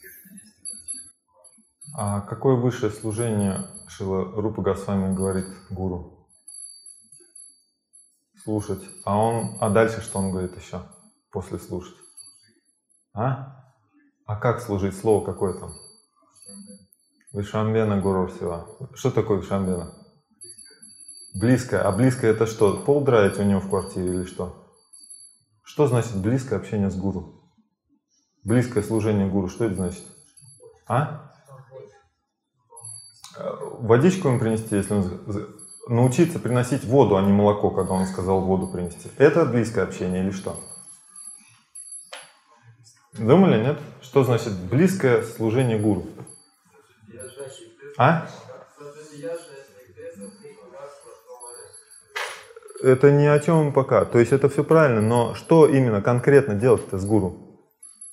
А какое высшее служение Шрила Рупа Госвами говорит гуру? Слушать. А он, а дальше что он говорит еще? После слушать. А? А как служить? Слово какое там? Вишамбена Гуру Сива. Что такое Вишамбена? Близкое. А близкое это что? Пол драить у него в квартире или что? Что значит близкое общение с гуру? Близкое служение гуру. Что это значит? А? Водичку им принести, если он... Научиться приносить воду, а не молоко, когда он сказал воду принести. Это близкое общение или что? Думали, нет? Что значит близкое служение гуру? А? это ни о чем пока. То есть это все правильно, но что именно конкретно делать-то с гуру?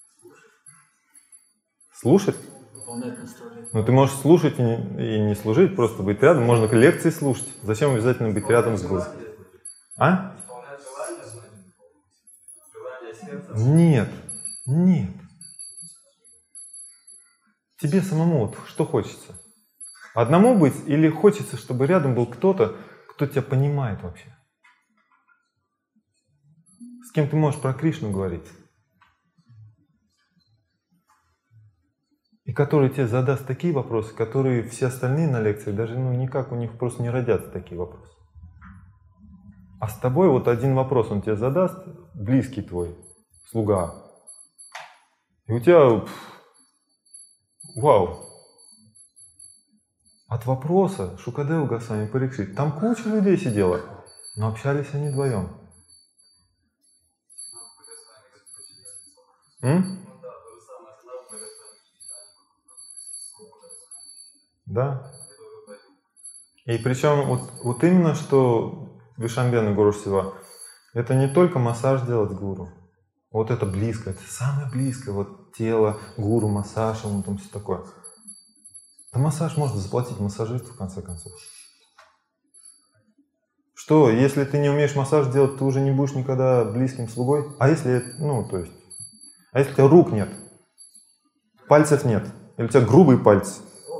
Слушать? Выполнять наставления. Ну ты можешь слушать и не, и не служить, просто быть рядом. Можно лекции слушать. Зачем обязательно быть рядом с гуру? А? Нет, нет. Тебе самому вот что хочется? Одному быть или хочется, чтобы рядом был кто-то, кто тебя понимает вообще? С кем ты можешь про Кришну говорить? И который тебе задаст такие вопросы, которые все остальные на лекции даже ну, никак у них просто не родятся такие вопросы. А с тобой вот один вопрос он тебе задаст, близкий твой, слуга. И у тебя, пф, вау, от вопроса Шукадева Госвами Парикшит, там куча людей сидела, но общались они вдвоем. М? Да. И причем вот, вот именно что Вишамбена Гуру Сева, это не только массаж делать гуру. Вот это близко, это самое близкое, вот тело, гуру, массаж, ну там все такое. Да массаж можно заплатить массажисту в конце концов. Что, если ты не умеешь массаж делать, ты уже не будешь никогда близким слугой? А если, ну то есть, а если у тебя рук нет, пальцев нет, или у тебя грубые пальцы?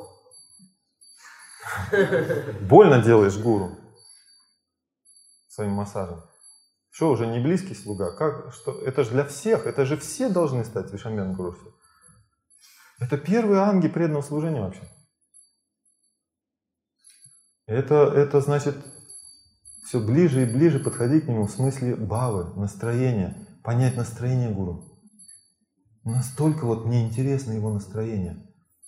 Больно делаешь гуру своим массажем. Что, уже не близкий слуга? Как, что? Это же для всех, это же все должны стать Вишамбена Гуру. Это первые анги преданного служения вообще. Это, это значит все ближе и ближе подходить к нему в смысле бхавы, настроения, понять настроение гуру. Настолько вот мне интересно его настроение.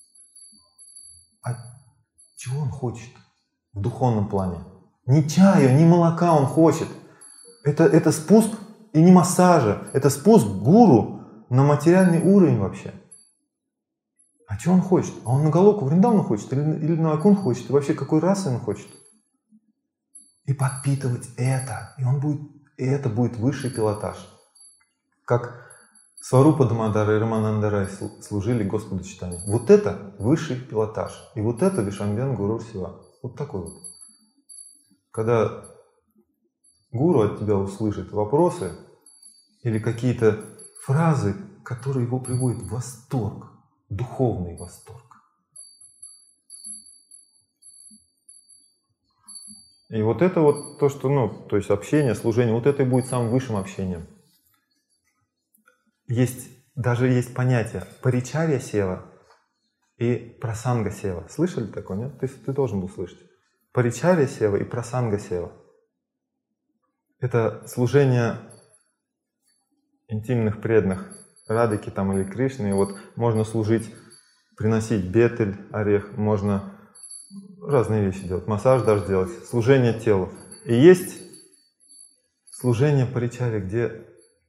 А чего он хочет в духовном плане? Ни чая, ни молока он хочет. Это, это спуск и не массажа. Это спуск гуру на материальный уровень вообще. А что он хочет? А он на Галоку Вриндавану хочет? Или, или на Акун хочет? И вообще какой расы он хочет? И подпитывать это. И, он будет, и это будет высший пилотаж. Как Сварупа Дамодара и Рамананда Рай служили Господу Чайтанье. Вот это высший пилотаж. И вот это Вишамбена Гуру Сева. Вот такой вот. Когда гуру от тебя услышит вопросы или какие-то фразы, которые его приводят в восторг, духовный восторг. И вот это вот то, что, ну, то есть общение, служение, вот это и будет самым высшим общением. Есть, даже есть понятие паричарья сева и прасанга сева. Слышали такое, нет? Ты, ты должен был слышать. Паричарья сева и прасанга сева. Это служение интимных преданных Радыки там или Кришны. И вот можно служить, приносить бетель, орех, можно разные вещи делать, массаж даже делать, служение телу. И есть служение паричарья, где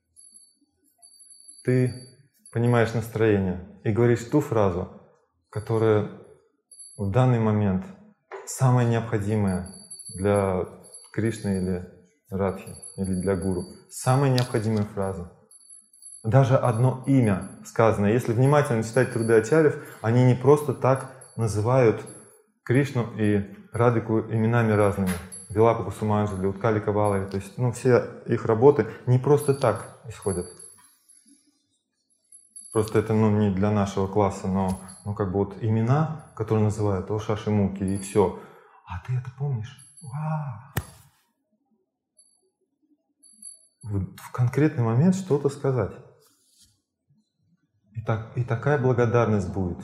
ты понимаешь настроение и говоришь ту фразу, которая в данный момент самая необходимая для Кришны или Радхи, или для гуру. Самая необходимая фраза. Даже одно имя сказано. Если внимательно читать труды ачарьев, они не просто так называют Кришну и Радыку именами разными. Вилапа Кусуманджали, Уткали Кавалари. То есть ну, все их работы не просто так исходят. Просто это ну, не для нашего класса, но ну, как бы вот имена, которые называют О Шаши Муки и все. А ты это помнишь? Вау! В, в конкретный момент что-то сказать. И, так, и такая благодарность будет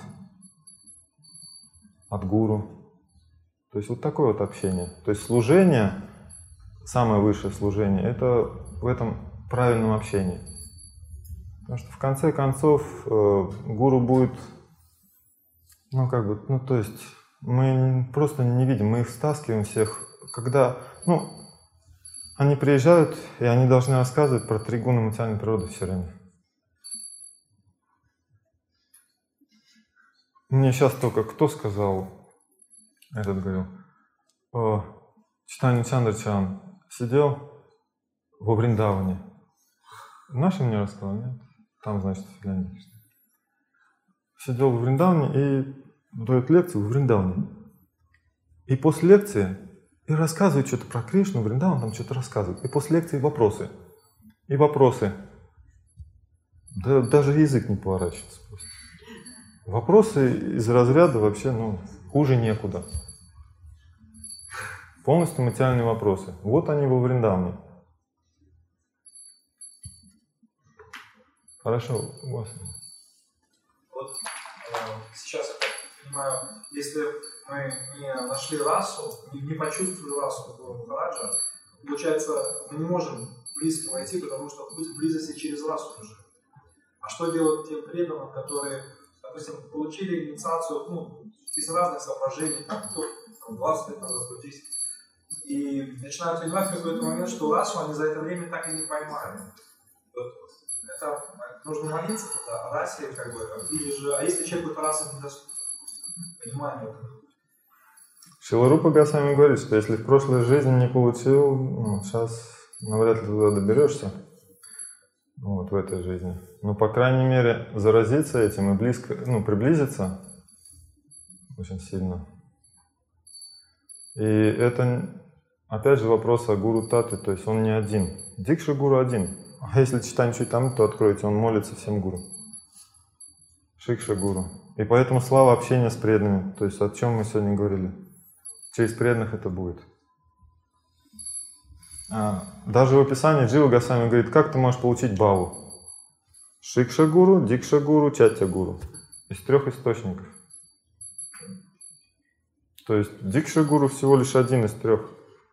от гуру. То есть вот такое вот общение. То есть служение, самое высшее служение, это в этом правильном общении. Потому что в конце концов э, гуру будет, ну как бы, ну то есть мы просто не видим, мы их стаскиваем всех, когда, ну, они приезжают, и они должны рассказывать про три гуны материальной природы все время. Мне сейчас только кто сказал, этот говорил, Чайтанья Чандрачан сидел во Вриндаване. Наши мне рассказал, нет? Там, значит, в Финляндии. Сидел во Вриндаване и дает лекцию в Вриндаване. И после лекции и рассказывает что-то про Кришну, Вриндаван там что-то рассказывает. И после лекции вопросы. И вопросы. Да, даже язык не поворачивается просто. Вопросы из разряда вообще, ну, хуже некуда. Полностью материальные вопросы. Вот они во Вриндаване. Хорошо, у вас. Вот э, сейчас я так понимаю, если мы не нашли расу, не, не почувствовали расу такого Махараджа, получается, мы не можем близко войти, потому что путь к близости через расу уже. А что делать тем преданным, которые, допустим, получили инициацию, ну, из разных соображений, там, двадцать лет назад, десять, и начинают понимать в какой-то момент, что расу они за это время так и не поймали. Вот. Это нужно молиться тогда о расе, как бы, или же, а если человек какой-то расы не даст понимания? Шрила Рупа Госвами говорит, что если в прошлой жизни не получил, ну, сейчас навряд ли туда доберешься, вот, в этой жизни. Но, по крайней мере, заразиться этим и близко, ну, приблизиться очень сильно. И это, опять же, вопрос о гуру Таты, то есть он не один. Дикша гуру один. А если читать чуть там, то откроете, он молится всем гуру. Шикша гуру. И поэтому слава общения с преданными. То есть о чем мы сегодня говорили. Через преданных это будет. А, даже в описании Джива Госвами говорит, как ты можешь получить бхаву. Шикша гуру, дикша гуру, чатья гуру. Из трех источников. То есть дикша гуру всего лишь один из трех.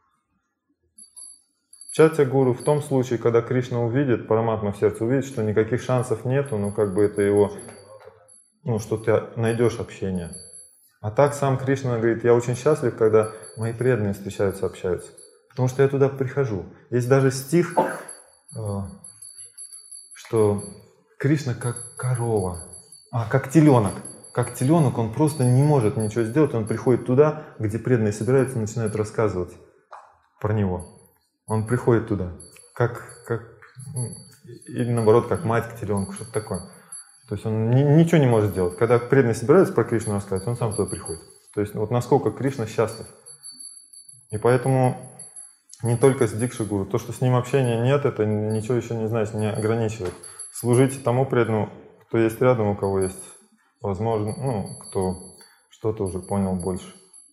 Чатья гуру в том случае, когда Кришна увидит, Параматма в сердце увидит, что никаких шансов нету, ну как бы это его, ну что ты найдешь общение. А так сам Кришна говорит, я очень счастлив, когда мои преданные встречаются, общаются. Потому что я туда прихожу. Есть даже стих, что Кришна как корова, а как теленок. Как теленок, он просто не может ничего сделать, он приходит туда, где преданные собираются и начинают рассказывать про него. Он приходит туда, как, как, или наоборот, как мать к теленку, что-то такое. То есть он ни, ничего не может сделать. Когда преданные собираются про Кришну рассказывать, он сам туда приходит. То есть вот насколько Кришна счастлив. И поэтому не только с Дикши Гуру, то, что с ним общения нет, это ничего еще не значит, не ограничивает. Служите тому преданному, кто есть рядом, у кого есть возможно, ну, кто что-то уже понял больше.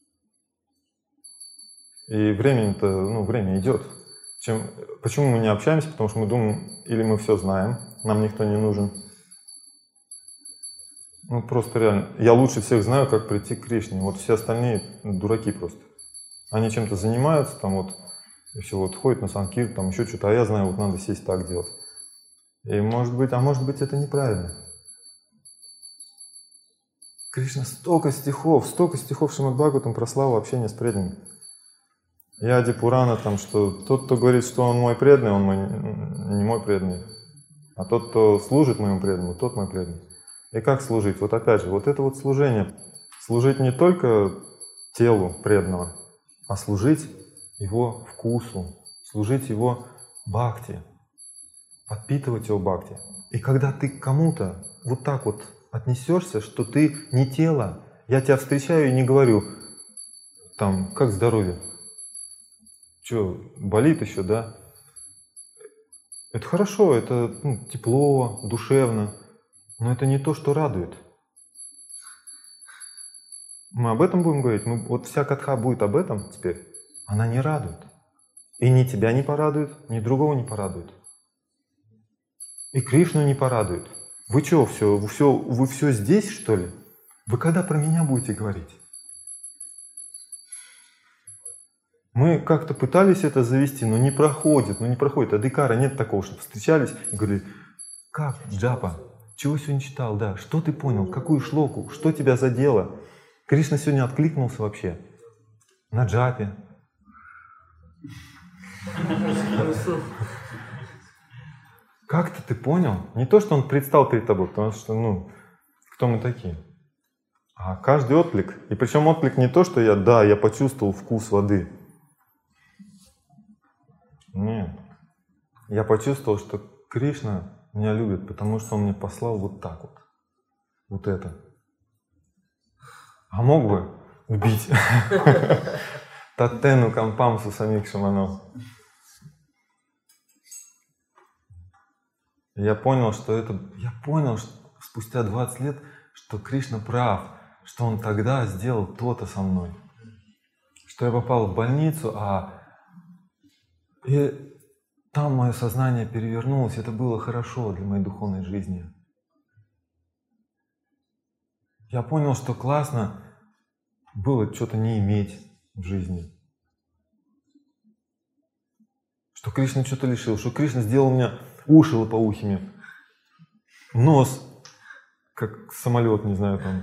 И времени-то, ну, время идет. Чем, почему мы не общаемся? Потому что мы думаем, или мы все знаем, нам никто не нужен. Ну, просто реально. Я лучше всех знаю, как прийти к Кришне. Вот все остальные дураки просто. Они чем-то занимаются, там вот, и все, вот ходят на санкир, там еще что-то, а я знаю, вот надо сесть так делать. И может быть, а может быть это неправильно. Кришна столько стихов, столько стихов Шримад Бхагаватам про славу общения с преданными. Яди Пурана там, что тот, кто говорит, что он мой преданный, он мой, не мой преданный. А тот, кто служит моему преданному, тот мой преданный. И как служить? Вот опять же, вот это вот служение. Служить не только телу преданного, а служить его вкусу, служить его бхакти, подпитывать его бхакти. И когда ты к кому-то вот так вот отнесешься, что ты не тело, я тебя встречаю и не говорю, там, как здоровье? Что, болит еще, да? Это хорошо, это ну, тепло, душевно, но это не то, что радует. Мы об этом будем говорить. Мы, вот вся катха будет об этом теперь. Она не радует. И ни тебя не порадует, ни другого не порадует. И Кришну не порадует. Вы что, все, вы все, вы все здесь, что ли? Вы когда про меня будете говорить? Мы как-то пытались это завести, но не проходит, ну не проходит. Адхикара нет такого, чтобы встречались и говорили, как, Джапа, чего сегодня читал, да, что ты понял, какую шлоку, что тебя задело? Кришна сегодня откликнулся вообще на джапе. Как-то ты понял? Не то, что он предстал перед тобой, потому что, ну, кто мы такие? А каждый отклик. И причем отклик не то, что я, да, я почувствовал вкус воды. Нет. Я почувствовал, что Кришна меня любит, потому что Он мне послал вот так вот. Вот это. А мог бы убить. Таттену кампамсу самих шаманов. Я понял, что это... Я понял, что спустя двадцать лет, что Кришна прав, что Он тогда сделал то-то со мной. Что я попал в больницу, а... И там мое сознание перевернулось. Это было хорошо для моей духовной жизни. Я понял, что классно было что-то не иметь в жизни. Что Кришна что-то лишил, что Кришна сделал меня уши лопоухими, нос, как самолет, не знаю, там.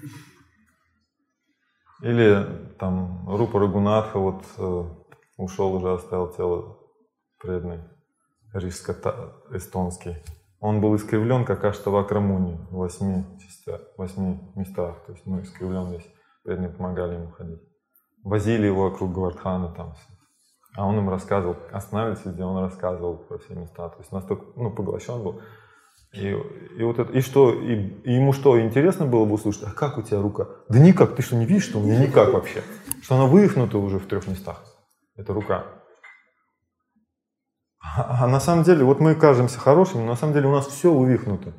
Или там Рупа Рагунатха вот э, ушел уже, оставил тело преданный, рижско- эстонский. Он был искривлен, как Аштавакра Муни, в восьми, частях, восьми местах. То есть, ну, искривлен весь. Преданные помогали ему ходить. Возили его вокруг Гавардхана там. А он им рассказывал, останавливались везде, он рассказывал про все места. То есть настолько, ну, поглощен был. И, и вот это, и что, и, и ему что, интересно было бы услышать, а как у тебя рука? Да никак, ты что, не видишь, что у меня никак вообще? Что она вывихнута уже в трех местах. Это рука. А, а на самом деле, вот мы кажемся хорошими, но на самом деле у нас все вывихнуто.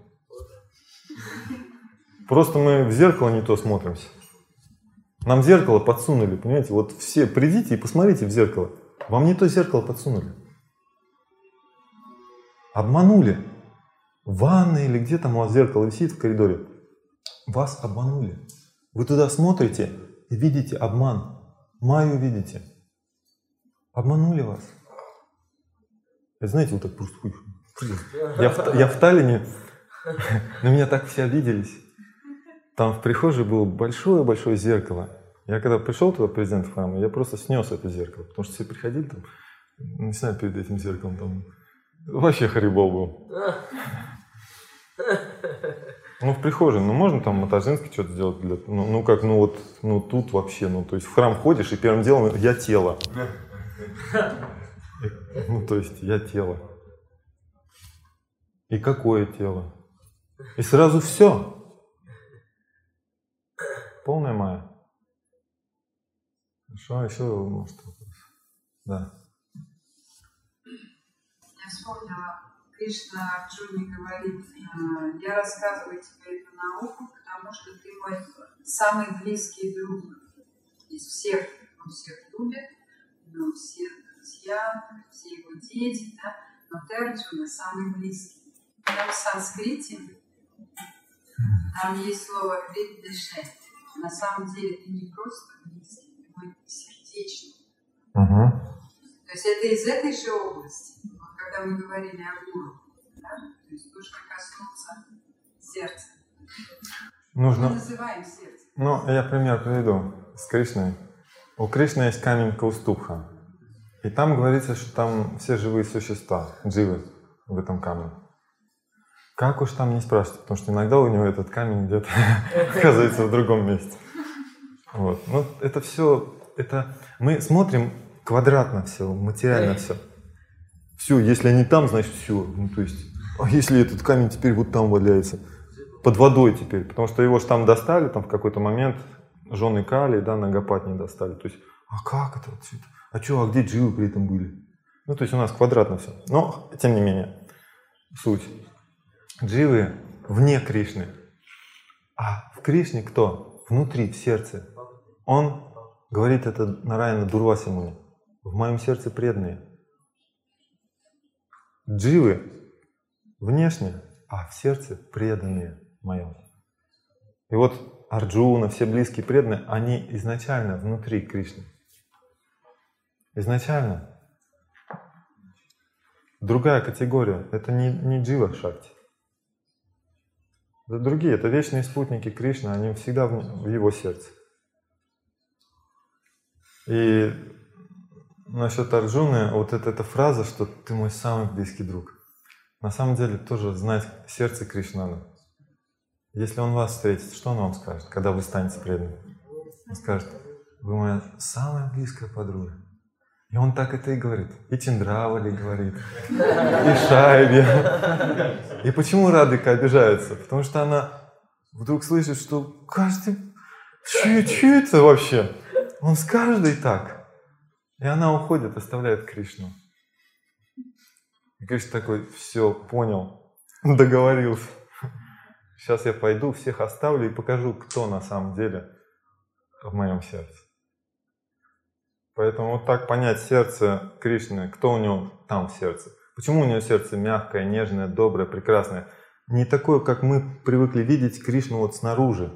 Просто мы в зеркало не то смотримся. Нам зеркало подсунули, понимаете? Вот все придите и посмотрите в зеркало. Вам не то зеркало подсунули. Обманули. В ванной или где там у вас зеркало висит в коридоре. Вас обманули. Вы туда смотрите и видите обман. Майю видите. Обманули вас. И знаете, вот так просто... Я в, я в Таллине, на меня так все обиделись. Там в прихожей было большое-большое зеркало. Я когда пришел туда, президент в храм, я просто снес это зеркало. Потому что все приходили там, начинали перед этим зеркалом, там вообще харибол был. Ну, в прихожей, ну, можно там Матажинский что-то сделать для... Ну, ну, как, ну, вот, ну, тут вообще, ну, то есть в храм ходишь, и первым делом я тело. Ну, то есть я тело. И какое тело? И сразу все. Полная майя. Хорошо, еще, может, вопрос. Да. Я вспомнила, Кришна Арджуне говорит, я рассказываю тебе эту науку, потому что ты мой самый близкий друг. Из всех, он всех любит, но все друзья, все его дети, да? Но ты, Арджуна, самый близкий. Там в санскрите, там есть слово «виддешет». На самом деле ты не просто близкий, ты мой сердечный. Угу. То есть это из этой же области. Вот когда мы говорили о гуру, да? То есть нужно коснуться сердца. Нужно... Мы называем сердце. Ну, я пример приведу с Кришной. У Кришны есть камень Каустубха. И там говорится, что там все живые существа, дживы в этом камне. Как уж там не спрашивать, потому что иногда у него этот камень где-то оказывается в другом месте. Вот. Ну, это все, это мы смотрим квадратно все, материально все. Все, если они там, значит все. Ну, то есть, а если этот камень теперь вот там валяется, под водой теперь, потому что его же там достали, там в какой-то момент жены Кали, да, Нагапатни достали. То есть, а как это? А что, а где дживы при этом были? Ну, то есть у нас квадратно все. Но, тем не менее, суть. Дживы вне Кришны. А в Кришне кто? Внутри, в сердце. Он говорит это Нараяна Дурваси Муни. В моем сердце преданные. Дживы внешне, а в сердце преданные моем. И вот Арджуна, все близкие преданные, они изначально внутри Кришны. Изначально. Другая категория. Это не, не Джива Шакти. Это другие, это вечные спутники Кришны, они всегда в, в его сердце. И насчет Арджуны, вот эта, эта фраза, что ты мой самый близкий друг. На самом деле тоже знать сердце Кришны надо. Если он вас встретит, что он вам скажет, когда вы станете преданным? Он скажет, вы моя самая близкая подруга. И он так это и говорит. И Чандравали говорит, и Шайби. И почему Радхика обижается? Потому что она вдруг слышит, что каждый... Че, че это вообще? Он с каждой так. И она уходит, оставляет Кришну. И Кришна такой, все, понял, договорился. Сейчас я пойду, всех оставлю и покажу, кто на самом деле в моем сердце. Поэтому вот так понять сердце Кришны, кто у него там в сердце. Почему у него сердце мягкое, нежное, доброе, прекрасное. Не такое, как мы привыкли видеть Кришну вот снаружи.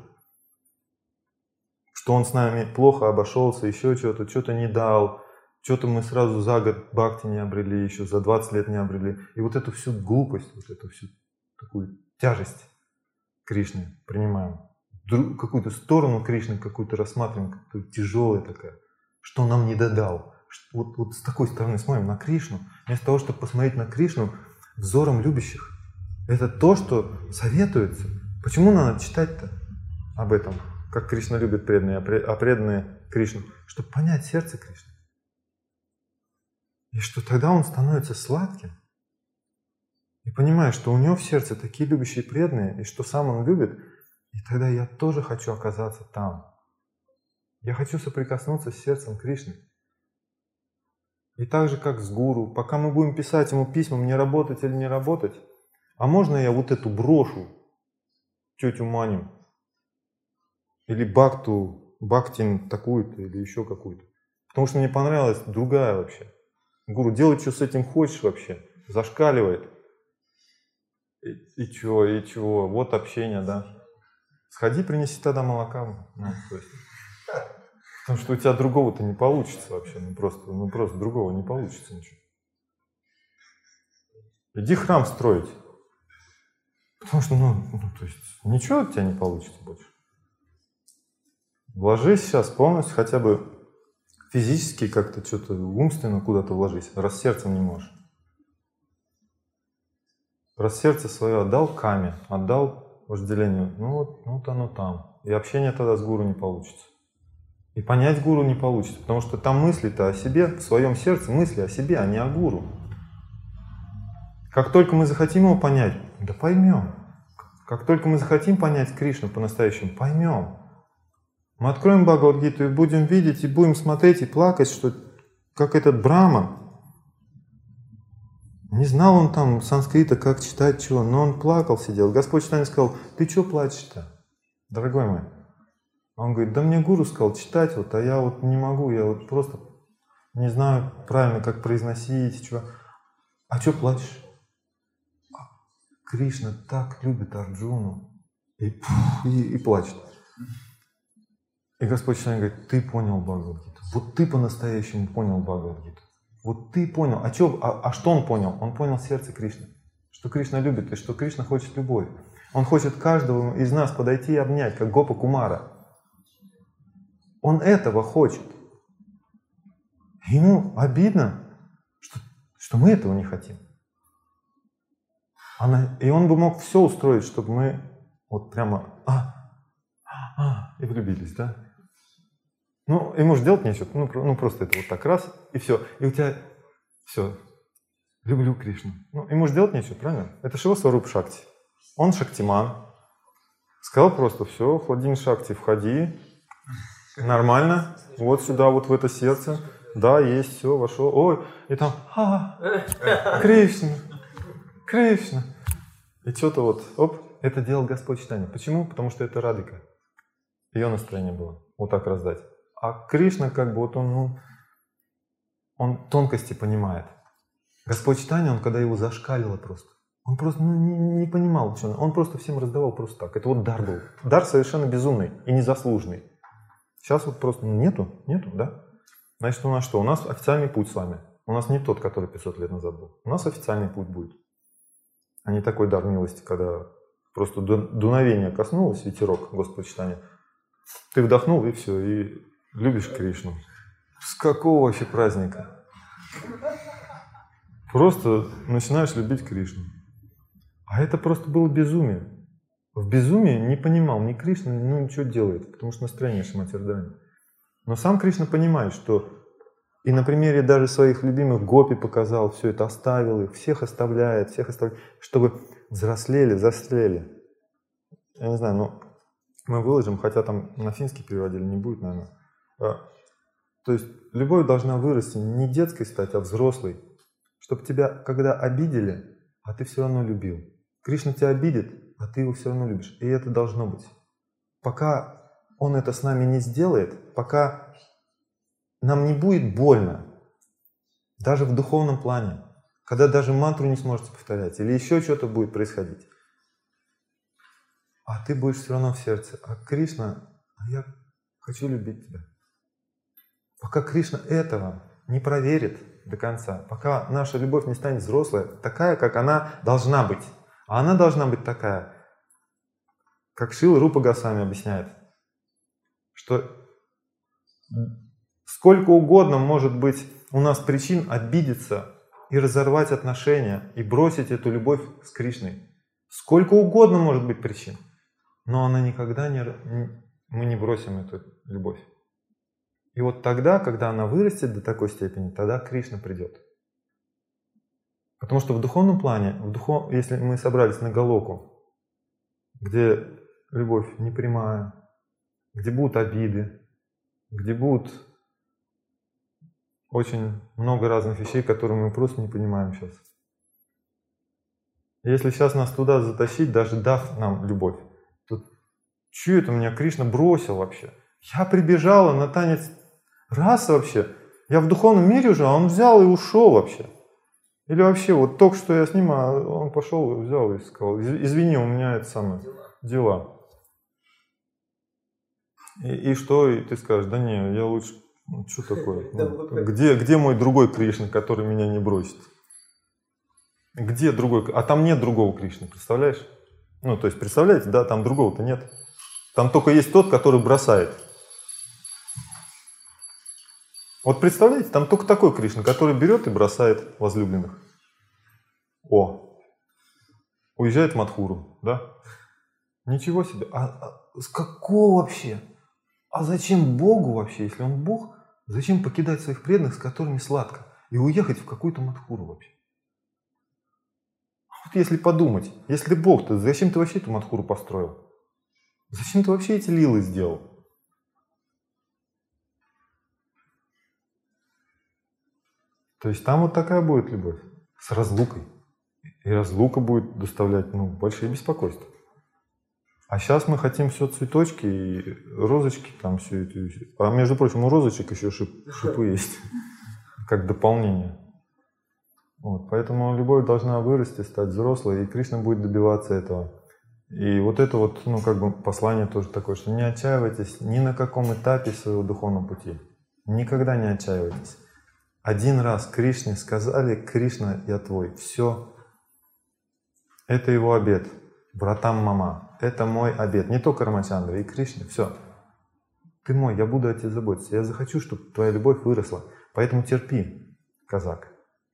Что он с нами плохо обошелся, еще что-то, что-то не дал. Что-то мы сразу за год бхакти не обрели, еще за двадцать лет не обрели. И вот эту всю глупость, вот эту всю такую тяжесть Кришны принимаем. Друг, какую-то сторону Кришны, какую-то рассматриваем, какую-то тяжелая такая. Что он нам не додал. Вот, вот с такой стороны смотрим на Кришну. Вместо того, чтобы посмотреть на Кришну взором любящих. Это то, что советуется. Почему надо читать-то об этом? Как Кришна любит преданные, а преданные Кришну. Чтобы понять сердце Кришны. И что тогда он становится сладким. И понимает, что у него в сердце такие любящие преданные, и что сам он любит. И тогда я тоже хочу оказаться там. Я хочу соприкоснуться с сердцем Кришны. И так же, как с гуру, пока мы будем писать ему письма, мне работать или не работать, а можно я вот эту брошу тетю Маню, или Бхакту, Бхактин такую-то, или еще какую-то. Потому что мне понравилась другая вообще. Гуру, делай, что с этим хочешь вообще. Зашкаливает. И, и чего, и чего. Вот общение, да. Сходи, принеси тогда молока. Ну, то есть, потому что у тебя другого-то не получится вообще. Ну просто, ну просто другого не получится ничего. Иди храм строить. Потому что, ну, ну то есть, ничего у тебя не получится больше. Вложись сейчас полностью, хотя бы физически как-то что-то умственно куда-то вложись, раз сердцем не можешь. Раз сердце свое отдал каме, отдал вожделению, ну вот, ну вот оно там. И общение тогда с гуру не получится. И понять гуру не получится, потому что там мысли-то о себе, в своем сердце мысли о себе, а не о гуру. Как только мы захотим его понять, да поймем. Как только мы захотим понять Кришну по-настоящему, поймем. Мы откроем Бхагавад-гиту и будем видеть, и будем смотреть и плакать, что как этот Брахман. Не знал он там санскрита, как читать, чего, но он плакал, сидел. Господь Чайтанья сказал, ты что плачешь-то, дорогой мой? Он говорит, да мне гуру сказал читать, вот, а я вот не могу, я вот просто не знаю правильно, как произносить, чего. А что плачешь? Кришна так любит Арджуну. И, и, и плачет. И Господь Чайтанья говорит, ты понял Бхагавад-гиту. Вот ты по-настоящему понял Бхагавад-гиту. Вот ты понял. А, чё, а, а что он понял? Он понял сердце Кришны. Что Кришна любит и что Кришна хочет любовь. Он хочет каждого из нас подойти и обнять, как Гопа Кумара. Он этого хочет. Ему обидно, что, что мы этого не хотим. Она, и он бы мог все устроить, чтобы мы вот прямо а, а, и влюбились, да? Ну, ему же делать нечего, ну, ну просто это вот так раз, и все. И у тебя все, люблю Кришну. Ну, ему же делать нечего, правильно? Это Шива Сварупа Шакти. Он Шактиман. Сказал просто, все, Хладин Шакти, входи, нормально, вот сюда, вот в это сердце. Да, есть, все, вошел. Ой, и там, а, Кришна, Кришна. И что-то вот, оп, это делал Господь Чайтанья. Почему? Потому что это Радхика. Ее настроение было вот так раздать. А Кришна, как бы, вот он, ну, он тонкости понимает. Господь Чайтанья, он когда его зашкалило просто, он просто ну, не, не понимал, что он, он просто всем раздавал просто так. Это вот дар был. Дар совершенно безумный и незаслуженный. Сейчас вот просто ну, нету, нету, да? Значит, у нас что? У нас официальный путь с вами. У нас не тот, который пятьсот лет назад был. У нас официальный путь будет. А не такой дар милости, когда просто дуновение коснулось, ветерок, Господь Чайтанья. Ты вдохнул и все, и любишь Кришну. С какого вообще праздника? Просто начинаешь любить Кришну. А это просто было безумие. В безумии не понимал ни Кришна, ну ничего делает, потому что настроение Шримати Радхарани. Но сам Кришна понимает, что И на примере даже своих любимых гопи показал, все это оставил их, всех оставляет, всех оставляет, чтобы взрослели, взрослели. Я не знаю, но мы выложим, хотя там на финский переводили, не будет, наверное. То есть любовь должна вырасти, не детской стать, а взрослой. Чтобы тебя, когда обидели, а ты все равно любил. Кришна тебя обидит, а ты его все равно любишь. И это должно быть. Пока он это с нами не сделает, пока нам не будет больно, даже в духовном плане, когда даже мантру не сможете повторять, или еще что-то будет происходить, а ты будешь все равно в сердце. А Кришна, а я хочу любить тебя. Пока Кришна этого не проверит до конца, пока наша любовь не станет взрослой, такая, как она должна быть. А она должна быть такая, как Шрила Рупа Госвами объясняет, что сколько угодно может быть у нас причин обидеться и разорвать отношения, и бросить эту любовь с Кришной. Сколько угодно может быть причин, но она никогда не... мы не бросим эту любовь. И вот тогда, когда она вырастет до такой степени, тогда Кришна придет. Потому что в духовном плане, в духов... если мы собрались на Галоку, где любовь непрямая, где будут обиды, где будут очень много разных вещей, которые мы просто не понимаем сейчас. Если сейчас нас туда затащить, даже дав нам любовь, то что это меня Кришна бросил вообще? Я прибежала на танец раса вообще. Я в духовном мире уже, а он взял и ушел вообще. Или вообще, вот только что я с ним, а он пошел, взял и сказал, извини, у меня это самое, дела. И, и что? И ты скажешь, да не, я лучше, ну, что такое? Ну, где, где мой другой Кришна, который меня не бросит? Где другой? А там нет другого Кришны, представляешь? Ну, то есть, представляете, да, там другого-то нет. Там только есть тот, который бросает. Вот представляете, там только такой Кришна, который берет и бросает возлюбленных. О, уезжает в Мадхуру, да? Ничего себе. А, а с какого вообще? А зачем Богу вообще, если он Бог, зачем покидать своих преданных, с которыми сладко, и уехать в какую-то Мадхуру вообще? Вот если подумать, если ты Бог, то зачем ты вообще эту Мадхуру построил? Зачем ты вообще эти лилы сделал? То есть там вот такая будет любовь, с разлукой. И разлука будет доставлять, ну, большие беспокойства. А сейчас мы хотим все цветочки и розочки, там все это. А между прочим, у розочек еще шип, шипы есть, как дополнение. Вот, поэтому любовь должна вырасти, стать взрослой, и Кришна будет добиваться этого. И вот это вот, ну, как бы послание тоже такое, что не отчаивайтесь ни на каком этапе своего духовного пути. Никогда не отчаивайтесь. Один раз Кришне сказали: Кришна, я твой. Все. Это его обет. Братам мама. Это мой обет. Не только Рамачандра, и Кришне. Все. Ты мой, я буду о тебе заботиться. Я захочу, чтобы твоя любовь выросла. Поэтому терпи, казак.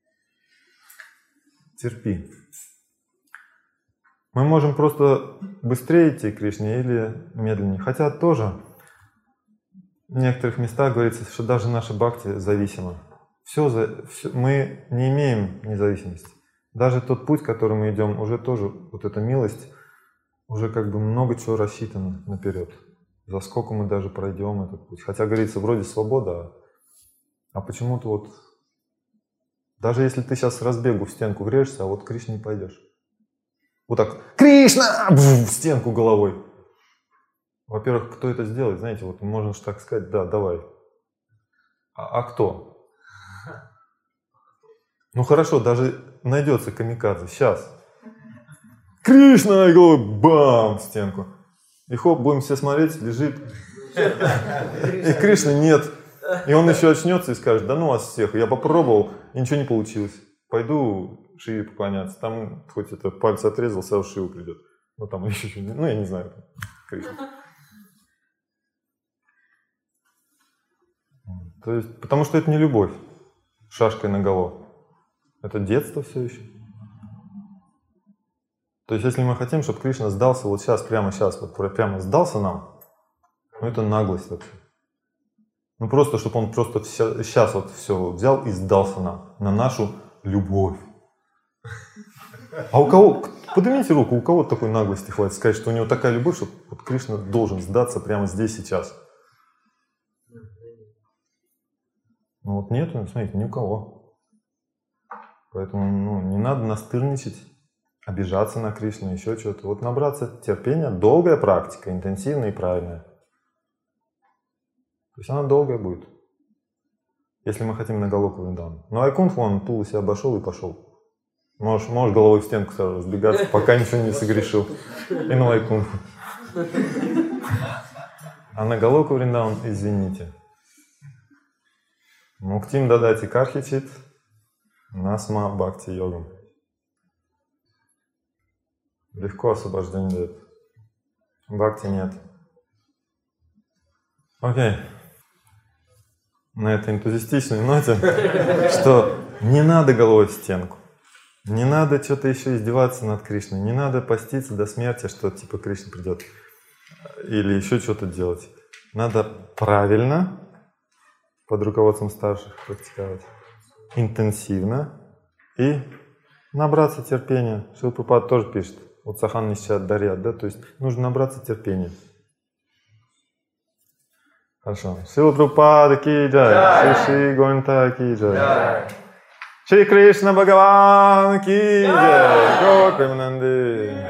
Терпи. Мы можем просто быстрее идти к Кришне или медленнее. Хотя тоже в некоторых местах говорится, что даже наша бхакти зависима. Все, за, все, мы не имеем независимости. Даже тот путь, который мы идем, уже тоже, вот эта милость, уже как бы много чего рассчитано наперед. За сколько мы даже пройдем этот путь. Хотя говорится, вроде свобода, а почему-то вот, даже если ты сейчас с разбегу в стенку врежешься, а вот к Кришне не пойдешь. Вот так, Кришна! В стенку головой. Во-первых, кто это сделает? Знаете, вот можно же так сказать, да, давай. А, а кто? Ну хорошо, даже найдется камикадзе. Сейчас. Кришна! И головой бам! В стенку. И хоп, будем все смотреть, лежит. И Кришны нет. И он еще очнется и скажет: да ну вас всех, я попробовал, и ничего не получилось. Пойду Шиве поклоняться. Там хоть это пальцы отрезал, сразу Шива придет. Ну там еще что-нибудь. Ну я не знаю. Кришна. То есть, потому что это не любовь. Шашкой наголо. Это детство все еще. То есть, если мы хотим, чтобы Кришна сдался вот сейчас, прямо сейчас, вот прямо сдался нам, ну это наглость вообще. Ну просто, чтобы он просто сейчас вот все взял и сдался нам, на нашу любовь. А у кого, поднимите руку, у кого такой наглости хватит сказать, что у него такая любовь, что вот Кришна должен сдаться прямо здесь, сейчас? Ну вот нет, смотрите, ни у кого. Поэтому ну, не надо настырничать, обижаться на Кришну, еще что-то. Вот набраться терпения, долгая практика, интенсивная и правильная. То есть она долгая будет, если мы хотим на Галоку Вриндаван. Но Вайкунтху он тулу себя обошел и пошел. Можешь, можешь головой в стенку сразу разбегаться, пока ничего не согрешил. И на Вайкунтху. А на Галоку Вриндаван, извините. Муктим дадати кархичит, насма бхакти йогам. Легко освобождение дает. Бхакти нет. Окей. На этой энтузиастичной ноте, что не надо головой в стенку. Не надо что-то еще издеваться над Кришной. Не надо поститься до смерти, что типа Кришна придет. Или еще что-то делать. Надо правильно, под руководством старших практиковать. Интенсивно. И набраться терпения. Шрила Прабхупада тоже пишет. Вот Сахан Нишчат Дарьят, да? То есть нужно набраться терпения. Хорошо. Шрила Прабхупада ки джай. Шри Шри Гонта ки джай. Шри Кришна Бхагаван ки джай. Гор Премананде.